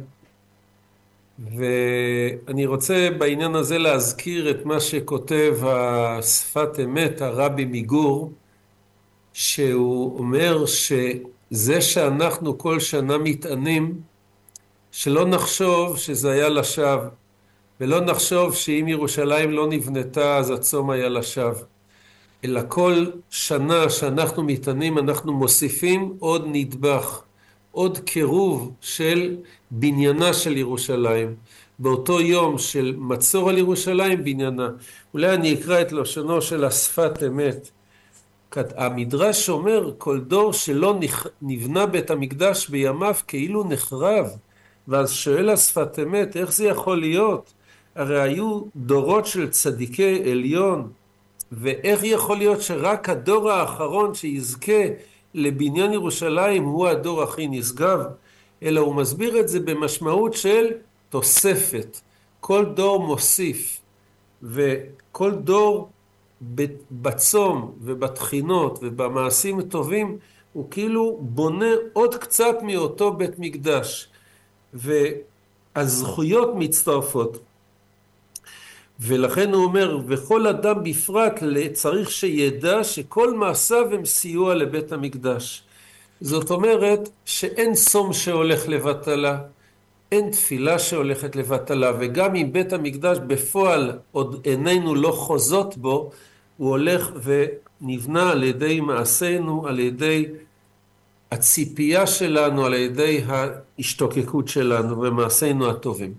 ואני רוצה בעניין הזה להזכיר את מה שכותב השפת אמת, הרבי מגור, שהוא אומר שזה שאנחנו כל שנה מתענים, שלא נחשוב שזה היה לשווא, ולא נחשוב שאם ירושלים לא נבנתה אז הצום היה לשווא, אלא כל שנה שאנחנו מתענים אנחנו מוסיפים עוד נדבך, עוד קירוב של בניינה של ירושלים, באותו יום של מצור על ירושלים בניינה. אולי אני אקרא את לשונו של השפת אמת. המדרש אומר, כל דור שלא נבנה בית המקדש בימיו כאילו נחרב. ואז שואל השפת אמת, איך זה יכול להיות? הרי היו דורות של צדיקי עליון, ואיך יכול להיות שרק הדור האחרון שיזכה לבניין ירושלים הוא הדור הכי נשגב? אלא הוא מסביר את זה במשמעות של תוספת. כל דור מוסיף, וכל דור בצום ובתחינות ובמעשים טובים הוא כאילו בונה עוד קצת מאותו בית מקדש, והזכויות מצטרפות. ולכן הוא אומר, וכל אדם בפרט צריך שידע שכל מעשיו הם סיוע לבית המקדש. זאת אומרת שאין צום שהולך לבטלה, אין תפילה שהולכת לבטלה, וגם אם בית המקדש בפועל עוד עינינו לא חוזות בו, הוא הולך ונבנה על ידי מעשינו, על ידי הציפייה שלנו, על ידי ההשתוקקות שלנו ומעשינו הטובים.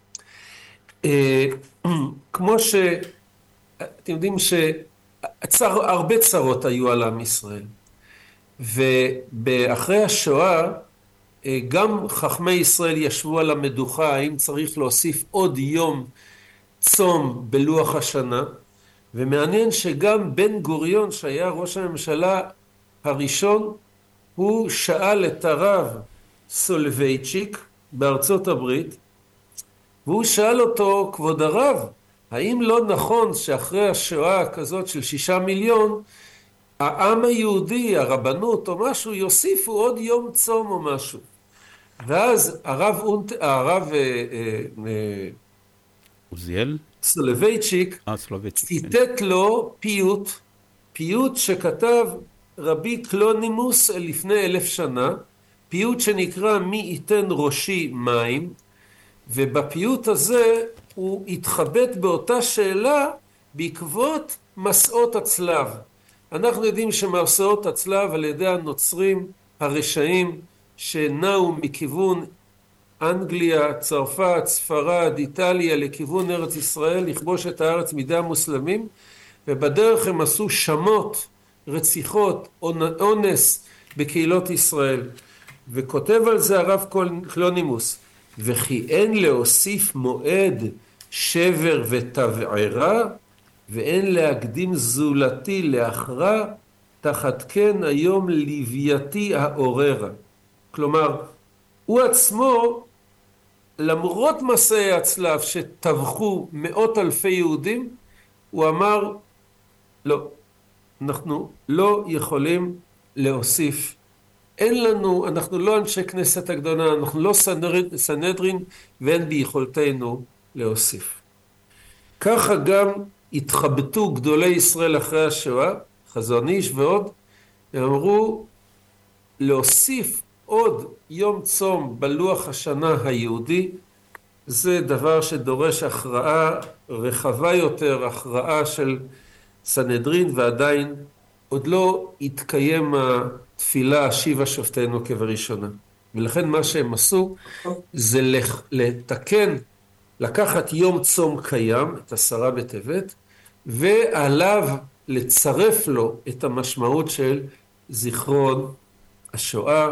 כמו שאתם יודעים שהרבה צרות היו על עם ישראל, ואחרי השואה גם חכמי ישראל ישבו על המדוכה האם צריך להוסיף עוד יום צום בלוח השנה. ומעניין שגם בן גוריון שהיה ראש הממשלה הראשון, הוא שאל את הרב סולובייצ'יק בארצות הברית, והוא שאל אותו, כבוד הרב, האם לא נכון שאחרי השואה כזאת של שישה מיליון, העם היהודי, הרבנות או משהו, יוסיפו עוד יום צום או משהו? ואז הרב, הרב עוזיאל סולובייצ'יק ציטט לו פיוט, פיוט שכתב רבי קלונימוס לפני אלף שנה, פיוט שנקרא מי ייתן ראשי מים, ובפיוט הזה הוא התחבט באותה שאלה בעקבות מסעות הצלב. אנחנו יודעים שמסעות הצלב על ידי הנוצרים הרשעים שנעו מכיוון אנגליה, צרפת, ספרד, איטליה לכיוון ארץ ישראל, לכבוש את הארץ מידי המוסלמים, ובדרך הם עשו שמות, רציחות, אונס בקהילות ישראל. וכותב על זה הרב קלונימוס, וכי אין להוסיף מועד שבר ותבערה, ואין להקדים זולתי לאחרה, תחת כן היום לווייתי העוררה. כלומר, הוא עצמו, למרות מסעי הצלב שטבחו מאות אלפי יהודים, הוא אמר, לא, אנחנו לא יכולים להוסיף. אין לנו, אנחנו לא אנשי כנסת הגדולה, אנחנו לא סנהדרין, ואין ביכולתנו להוסיף. ככה גם התחבטו גדולי ישראל אחרי השואה, חזון איש ועוד, הם אמרו להוסיף עוד יום צום בלוח השנה היהודי, זה דבר שדורש הכרעה רחבה יותר, הכרעה של סנהדרין, ועדיין עוד לא התקיים התפילה השיבה שופטינו כבראשונה. ולכן מה שהם עשו זה לתקן, לקחת יום צום קיים, את עשרה בטבת, ועליו לצרף לו את המשמעות של זיכרון השואה,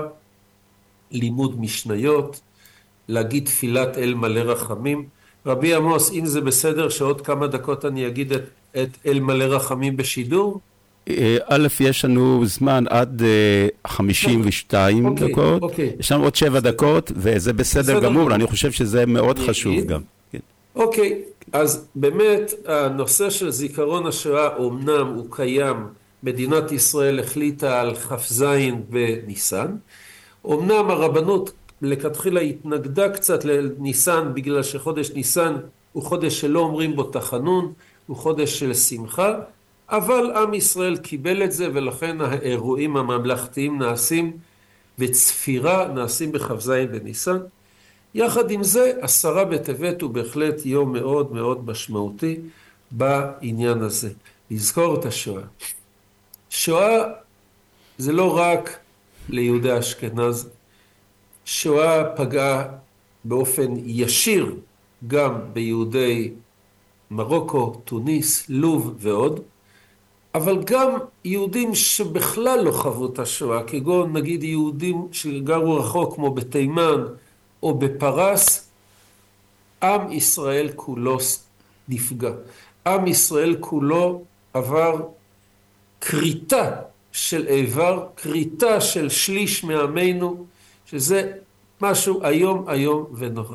לימוד משניות, להגיד תפילת אל מלא רחמים. רבי עמוס, אם זה בסדר שעוד כמה דקות אני אגיד את, את אל מלא רחמים בשידור? א', יש לנו זמן עד חמישים ושתיים אוקיי, דקות, אוקיי. יש לנו עוד שבע דקות, וזה בסדר בסדר גמור, גמור. אני חושב שזה מאוד אני חשוב אגיד. גם. כן. אוקיי, אז באמת הנושא של זיכרון השואה אומנם הוא קיים, מדינת ישראל החליטה על כ"ז בניסן, אומנם הרבנות לכתחילה התנגדה קצת לניסן בגלל שחודש ניסן הוא חודש שלא אומרים בו תחנון, הוא חודש של שמחה, אבל עם ישראל קיבל את זה ולכן האירועים הממלכתיים נעשים וצפירה נעשים בכ"ז בניסן. יחד עם זה, עשרה בטבת הוא בהחלט יום מאוד מאוד משמעותי בעניין הזה. לזכור את השואה. שואה זה לא רק ליהודי אשכנז, שואה פגעה באופן ישיר גם ביהודי מרוקו, טוניס, לוב ועוד, אבל גם יהודים שבכלל לא חוו את השואה, כגון נגיד יהודים שגרו רחוק כמו בתימן או בפרס, עם ישראל כולו נפגע. עם ישראל כולו עבר קריטה של איבר, קריטה של שליש מעמנו, שזה משהו היום היום ונורא.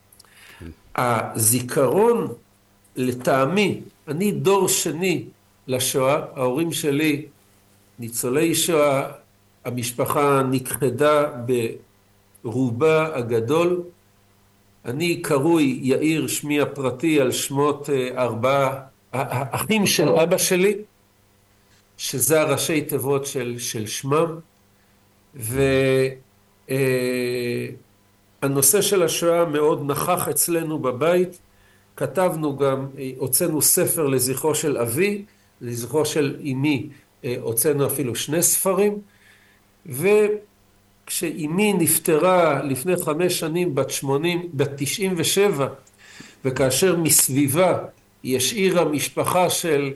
הזיכרון לטעמי, אני דור שני לשואה, ההורים שלי ניצולי שואה, המשפחה נכחדה ברובה הגדול, אני קרוי יאיר שמי הפרטי על שמות ארבעה האחים של אבא שלי, שזה הראשי תיבות של, של שמם, והנושא של השואה מאוד נכח אצלנו בבית, כתבנו גם, הוצאנו ספר לזכרו של אבי, לזכרו של אמי, הוצאנו אפילו שני ספרים, וכשאמי נפטרה לפני חמש שנים בת שמונים, בת תשעים ושבע, וכאשר מסביבה ישאירה משפחה של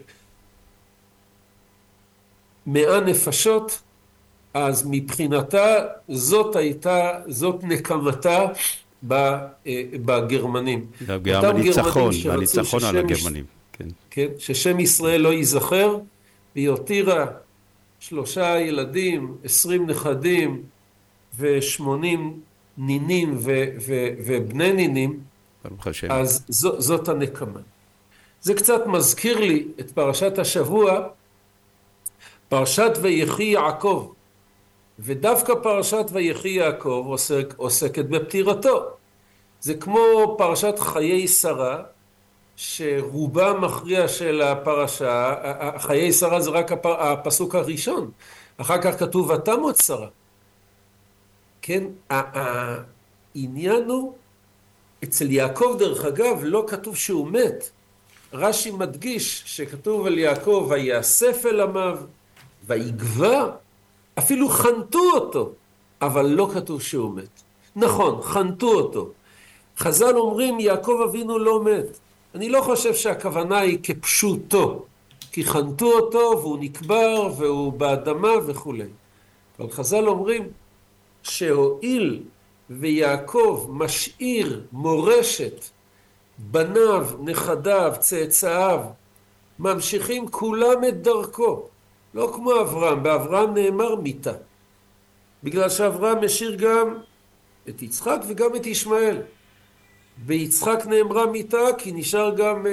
מאה נפשות, אז מבחינתה זאת הייתה, זאת נקמתה בגרמנים. גם הניצחון, הניצחון על הגרמנים. כן. כן, ששם ישראל לא ייזכר, והיא הותירה שלושה ילדים, עשרים נכדים ושמונים נינים ו- ו- ובני נינים, אז זו, זאת הנקמה. זה קצת מזכיר לי את פרשת השבוע, פרשת ויחי יעקב, ודווקא פרשת ויחי יעקב עוסק, עוסקת בפטירתו. זה כמו פרשת חיי שרה, שרובה מכריע של הפרשה, חיי שרה זה רק הפסוק הראשון, אחר כך כתוב ותמות שרה. כן, העניין הוא, אצל יעקב דרך אגב לא כתוב שהוא מת, רש"י מדגיש שכתוב על יעקב ויאסף אל עמיו, ויגבר, אפילו חנתו אותו, אבל לא כתוב שהוא מת. נכון, חנתו אותו. חז"ל אומרים יעקב אבינו לא מת. אני לא חושב שהכוונה היא כפשוטו, כי חנתו אותו והוא נקבר והוא באדמה וכו'. אבל חז"ל אומרים שהואיל ויעקב משאיר מורשת, בניו, נכדיו, צאצאיו, ממשיכים כולם את דרכו. לא כמו אברהם, באברהם נאמר מיתה. בגלל שאברהם משאיר גם את יצחק וגם את ישמעאל. ביצחק נאמרה מיתה כי נשאר גם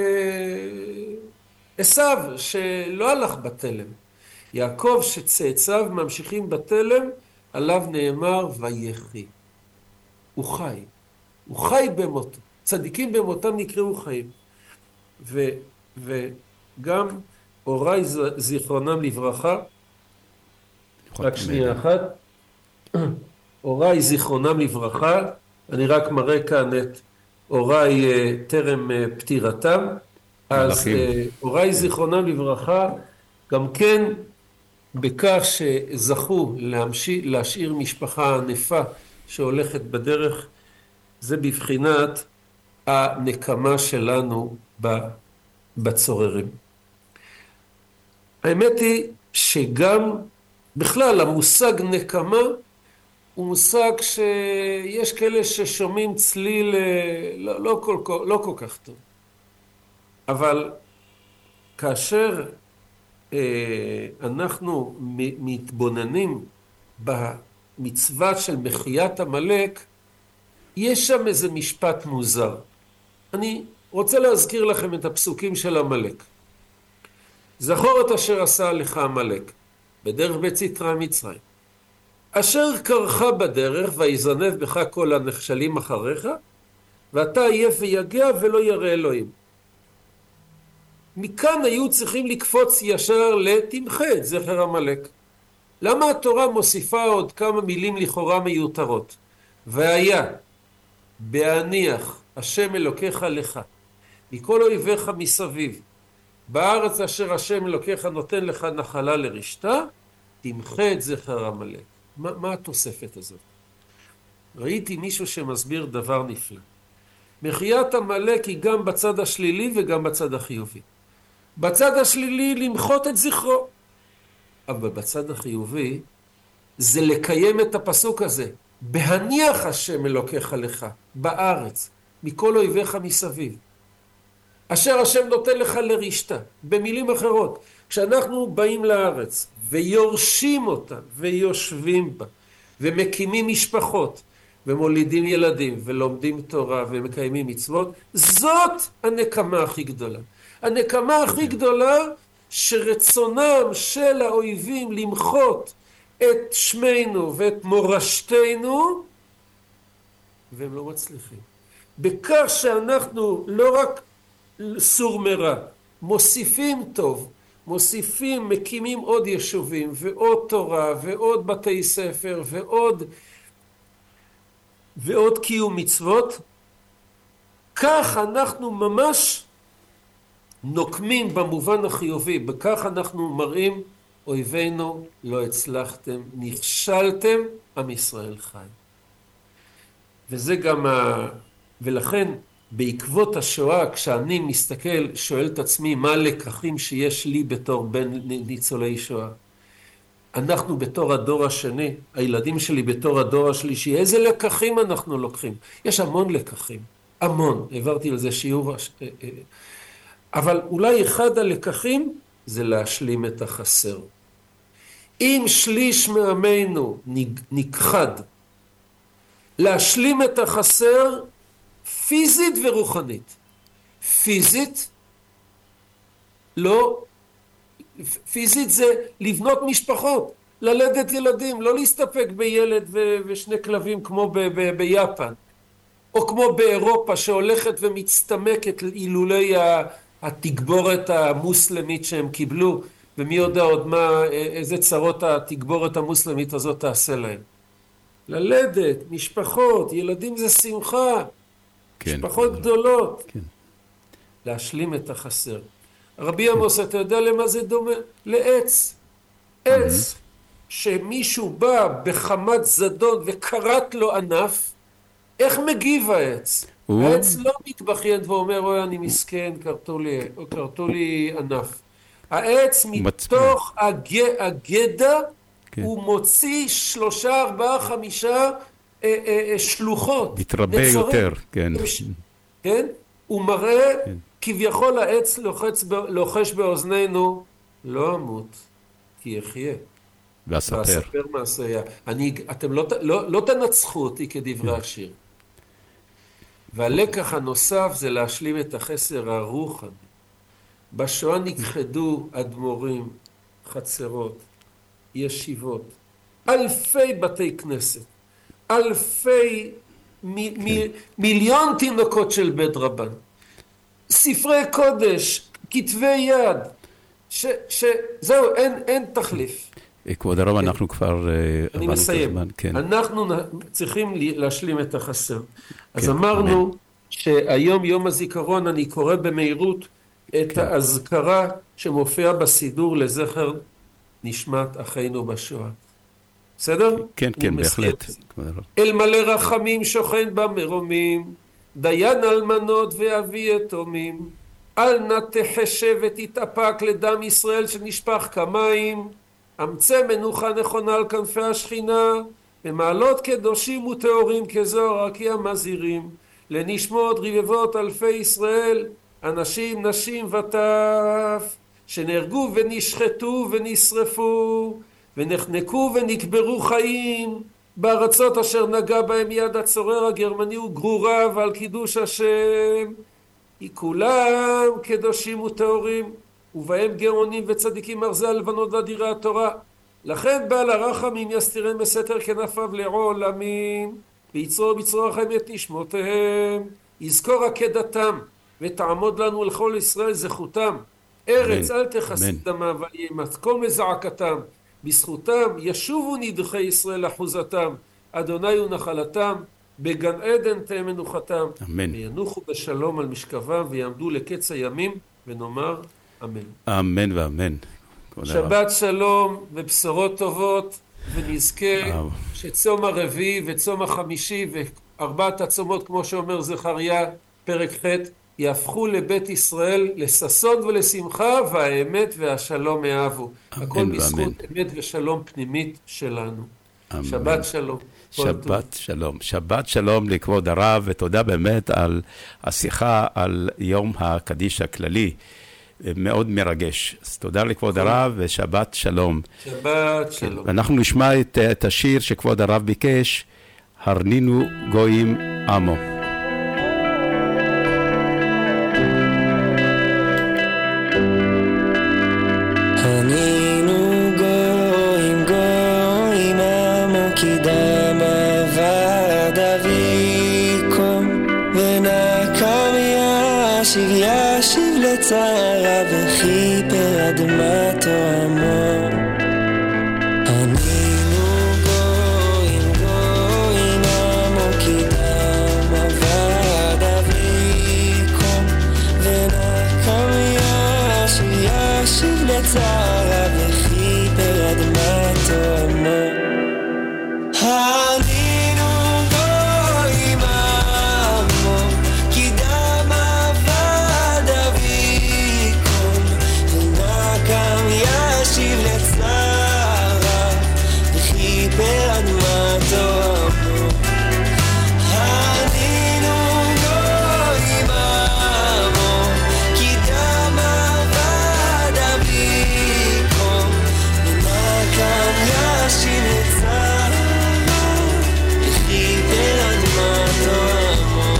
עשיו שלא הלך בתלם. יעקב שצאצאיו ממשיכים בתלם, עליו נאמר ויחי. הוא חי. הוא חי במותו. צדיקים במותם נקראו חיים. ו, וגם הוריי זיכרונם לברכה, רק שנייה אחת, הוריי זיכרונם לברכה, אני רק מראה כאן את הוריי טרם פטירתם, אז הוריי זיכרונם לברכה, גם כן בכך שזכו להמשיך, להשאיר משפחה ענפה שהולכת בדרך, זה בבחינת הנקמה שלנו בצוררים. האמת היא שגם בכלל המושג נקמה הוא מושג שיש כאלה ששומעים צליל לא, לא, כל, לא כל כך טוב. אבל כאשר אנחנו מתבוננים במצווה של מחיית עמלק, יש שם איזה משפט מוזר. אני רוצה להזכיר לכם את הפסוקים של עמלק. זכור את אשר עשה לך עמלק, בדרך בצאתך מצרים. אשר קרך בדרך ויזנב בך כל הנחשלים אחריך, ואתה עייף ויגע ולא ירא אלוהים. מכאן היו צריכים לקפוץ ישר לתמחה את זכר עמלק. למה התורה מוסיפה עוד כמה מילים לכאורה מיותרות? והיה בהניח השם אלוקיך לך מכל אויביך מסביב בארץ אשר השם אלוקיך נותן לך נחלה לרשתה, תמחה את זכר עמלק. מה, מה התוספת הזאת? ראיתי מישהו שמסביר דבר נפלא. מחיית עמלק היא גם בצד השלילי וגם בצד החיובי. בצד השלילי למחות את זכרו, אבל בצד החיובי זה לקיים את הפסוק הזה. בהניח השם אלוקיך לך בארץ מכל אויביך מסביב אשר השם נותן לך לרשתה. במילים אחרות, כשאנחנו באים לארץ ויורשים אותה ויושבים בה ומקימים משפחות ומולידים ילדים ולומדים תורה ומקיימים מצוות, זאת הנקמה הכי גדולה. הנקמה הכי גדולה שרצונם של האויבים למחות את שמנו ואת מורשתנו, והם לא מצליחים. בכך שאנחנו לא רק סור מרע, מוסיפים טוב, מוסיפים, מקימים עוד יישובים ועוד תורה ועוד בתי ספר ועוד ועוד קיום מצוות, כך אנחנו ממש נוקמים במובן החיובי. בכך אנחנו מראים אויבינו לא הצלחתם, נכשלתם, עם ישראל חי. וזה גם ה... ולכן בעקבות השואה, כשאני מסתכל, שואל את עצמי מה הלקחים שיש לי בתור בן ניצולי שואה. אנחנו בתור הדור השני, הילדים שלי בתור הדור השלישי, איזה לקחים אנחנו לוקחים? יש המון לקחים, המון. העברתי על זה שיעור. אבל אולי אחד הלקחים זה להשלים את החסר. אם שליש מעמנו נכחד, להשלים את החסר פיזית ורוחנית. פיזית, לא, פיזית זה לבנות משפחות, ללדת ילדים, לא להסתפק בילד ו- ושני כלבים כמו ב- ב- ביפן, או כמו באירופה שהולכת ומצטמקת אילולי התגבורת המוסלמית שהם קיבלו, ומי יודע עוד מה, איזה צרות התגבורת המוסלמית הזאת תעשה להם. ללדת, משפחות, ילדים זה שמחה, כן, משפחות כן. גדולות. כן. להשלים את החסר. רבי עמוס, אתה יודע למה זה דומה? לעץ. עץ שמישהו בא בחמת זדון וקראת לו ענף, איך מגיב העץ? העץ לא מתבכיין ואומר, אוי אני מסכן, קרתו לי, קרתו לי ענף. העץ מתוך הגדע, הוא מוציא שלושה, ארבעה, חמישה שלוחות. מתרבה יותר, כן. כן? הוא מראה, כביכול העץ לוחש באוזנינו, לא אמות, כי יחיה. ואספר. ואספר מעשיה. אני, אתם לא, לא, לא תנצחו אותי כדברי השיר. והלקח הנוסף זה להשלים את החסר הרוחני. בשואה נכחדו אדמו"רים, חצרות, ישיבות, אלפי בתי כנסת, אלפי, מ, כן. מ, מיליון תינוקות של בית רבן, ספרי קודש, כתבי יד, ש, שזהו, אין, אין תחליף. כבוד הרב, אנחנו כבר... אני מסיים. אנחנו צריכים להשלים את החסר. אז אמרנו שהיום, יום הזיכרון, אני קורא במהירות את ההזכרה שמופיעה בסידור לזכר נשמת אחינו בשואה. בסדר? כן, כן, בהחלט. אל מלא רחמים שוכן במרומים, דיין אלמנות ואבי יתומים, אל נא תחשב ותתאפק לדם ישראל שנשפך כמים, אמצא מנוחה נכונה על כנפי השכינה, במעלות קדושים וטהורים כזוהר רקיע מזהירים, לנשמות רבבות אלפי ישראל, אנשים, נשים וטף, שנהרגו ונשחטו ונשרפו, ונחנקו ונקברו חיים, בארצות אשר נגע בהם יד הצורר הגרמני וגרורה, ועל קידוש השם. היא כולם קדושים וטהורים, ובהם גאונים וצדיקים ארזי הלבנות ואדירי התורה. לכן בעל הרחמים יסתירם בסתר כנפיו לעולמים, ויצרור בצרור החיים את נשמותיהם. יזכור עקדתם, ותעמוד לנו לכל ישראל זכותם. ארץ אל תחסד דמה, וימת כל מזעקתם. בזכותם ישובו נדחי ישראל אחוזתם, אדוני הוא נחלתם, בגן עדן תהיה מנוחתם. אמן. וינוחו בשלום על משכבם, ויעמדו לקץ הימים, ונאמר אמן. אמן ואמן. שבת שלום ובשורות טובות, ונזכה שצום הרביעי וצום החמישי וארבעת הצומות, כמו שאומר זכריה פרק ח', יהפכו לבית ישראל לששון ולשמחה, והאמת והשלום יאהבו. הכל בזכות אמת ושלום פנימית שלנו. אמן. שבת שלום. שבת שלום. שבת שלום לכבוד הרב, ותודה באמת על השיחה על יום הקדיש הכללי. מאוד מרגש. אז תודה לכבוד הרב ושבת שלום. שבת שלום. ואנחנו נשמע את, את השיר שכבוד הרב ביקש, הרנינו גויים עמו. הרנינו גויים גויים עמו, כי דם עבד אביקום, ונקם ישיב ישיב לצרה, וכיפר אדמתו עמו. הרנינו גויים גויים עמו, כי דם עבד אביקום, ונקם ישיב ישיב לצרה, וכיפר אדמתו עמו. הרנינו גויים עמו, כי דם עבד אביקום, ונקם ישיב לצרה, וכיפר אדמתו עמו. הרנינו גויים עמו, כי דם עבד אביקום, ונקם ישיב לצרה, וכיפר אדמתו עמו.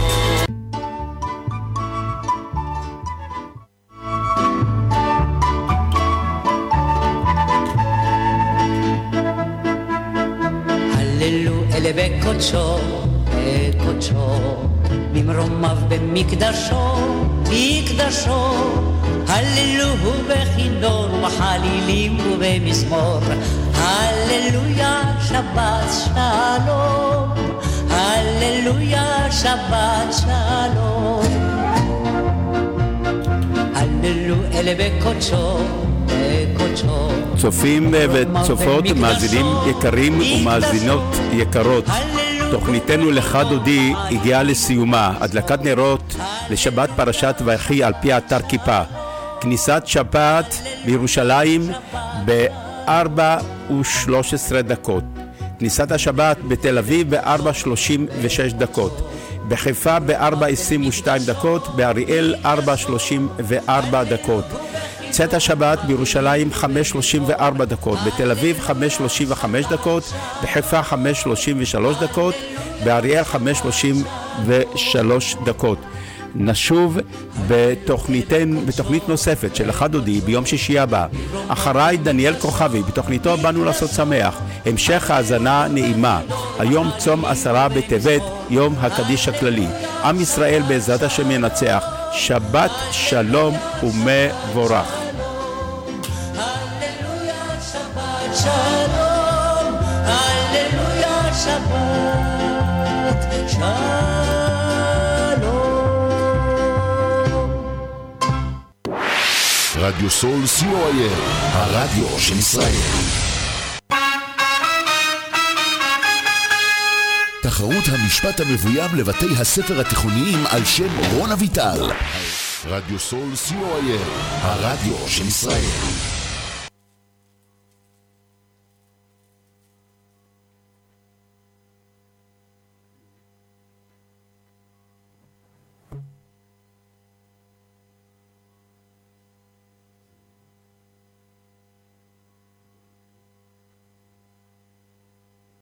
הללו אלה בקודשו, בקודשו, ממרומיו במקדשו, מקדשו. הללו בכינור ובחלילים ובמזמור. הללויה שבת שלום, הללויה שבת שלום. הללו אלה בקודשו, בקודשו. צופים וצופות, מאזינים יקרים ומאזינות יקרות, תוכניתנו לך דודי הגיעה לסיומה. הדלקת נרות לשבת פרשת ויחי על פי אתר כיפה. כניסת שבת בירושלים ב-ארבע ושלוש עשרה דקות. כניסת השבת בתל אביב ב-ארבע שלושים ושש דקות. בחיפה ב-ארבע עשרים ושתיים דקות. באריאל ארבע שלושים וארבע דקות. צאת השבת בירושלים חמש שלושים וארבע דקות, בתל אביב חמש שלושים וחמש דקות, בחיפה חמש שלושים ושלוש דקות, באריאל חמש שלושים ושלוש דקות. נשוב בתוכניתן, בתוכנית נוספת של אחד דודי ביום שישי הבא. אחריי דניאל כוכבי, בתוכניתו באנו לעשות שמח. המשך האזנה נעימה. היום צום עשרה בטבת, יום הקדיש הכללי. עם ישראל בעזרת השם ינצח. שבת שלום ומבורך. הללויה שבת שלום, הללויה שבת שלום. רדיו סול סי או איי אל, הרדיו של ישראל. תחרות המשפט המבוים לבתי הספר התיכוניים על שם רון אביטל. רדיו סול סי או איי אל, הרדיו של ישראל.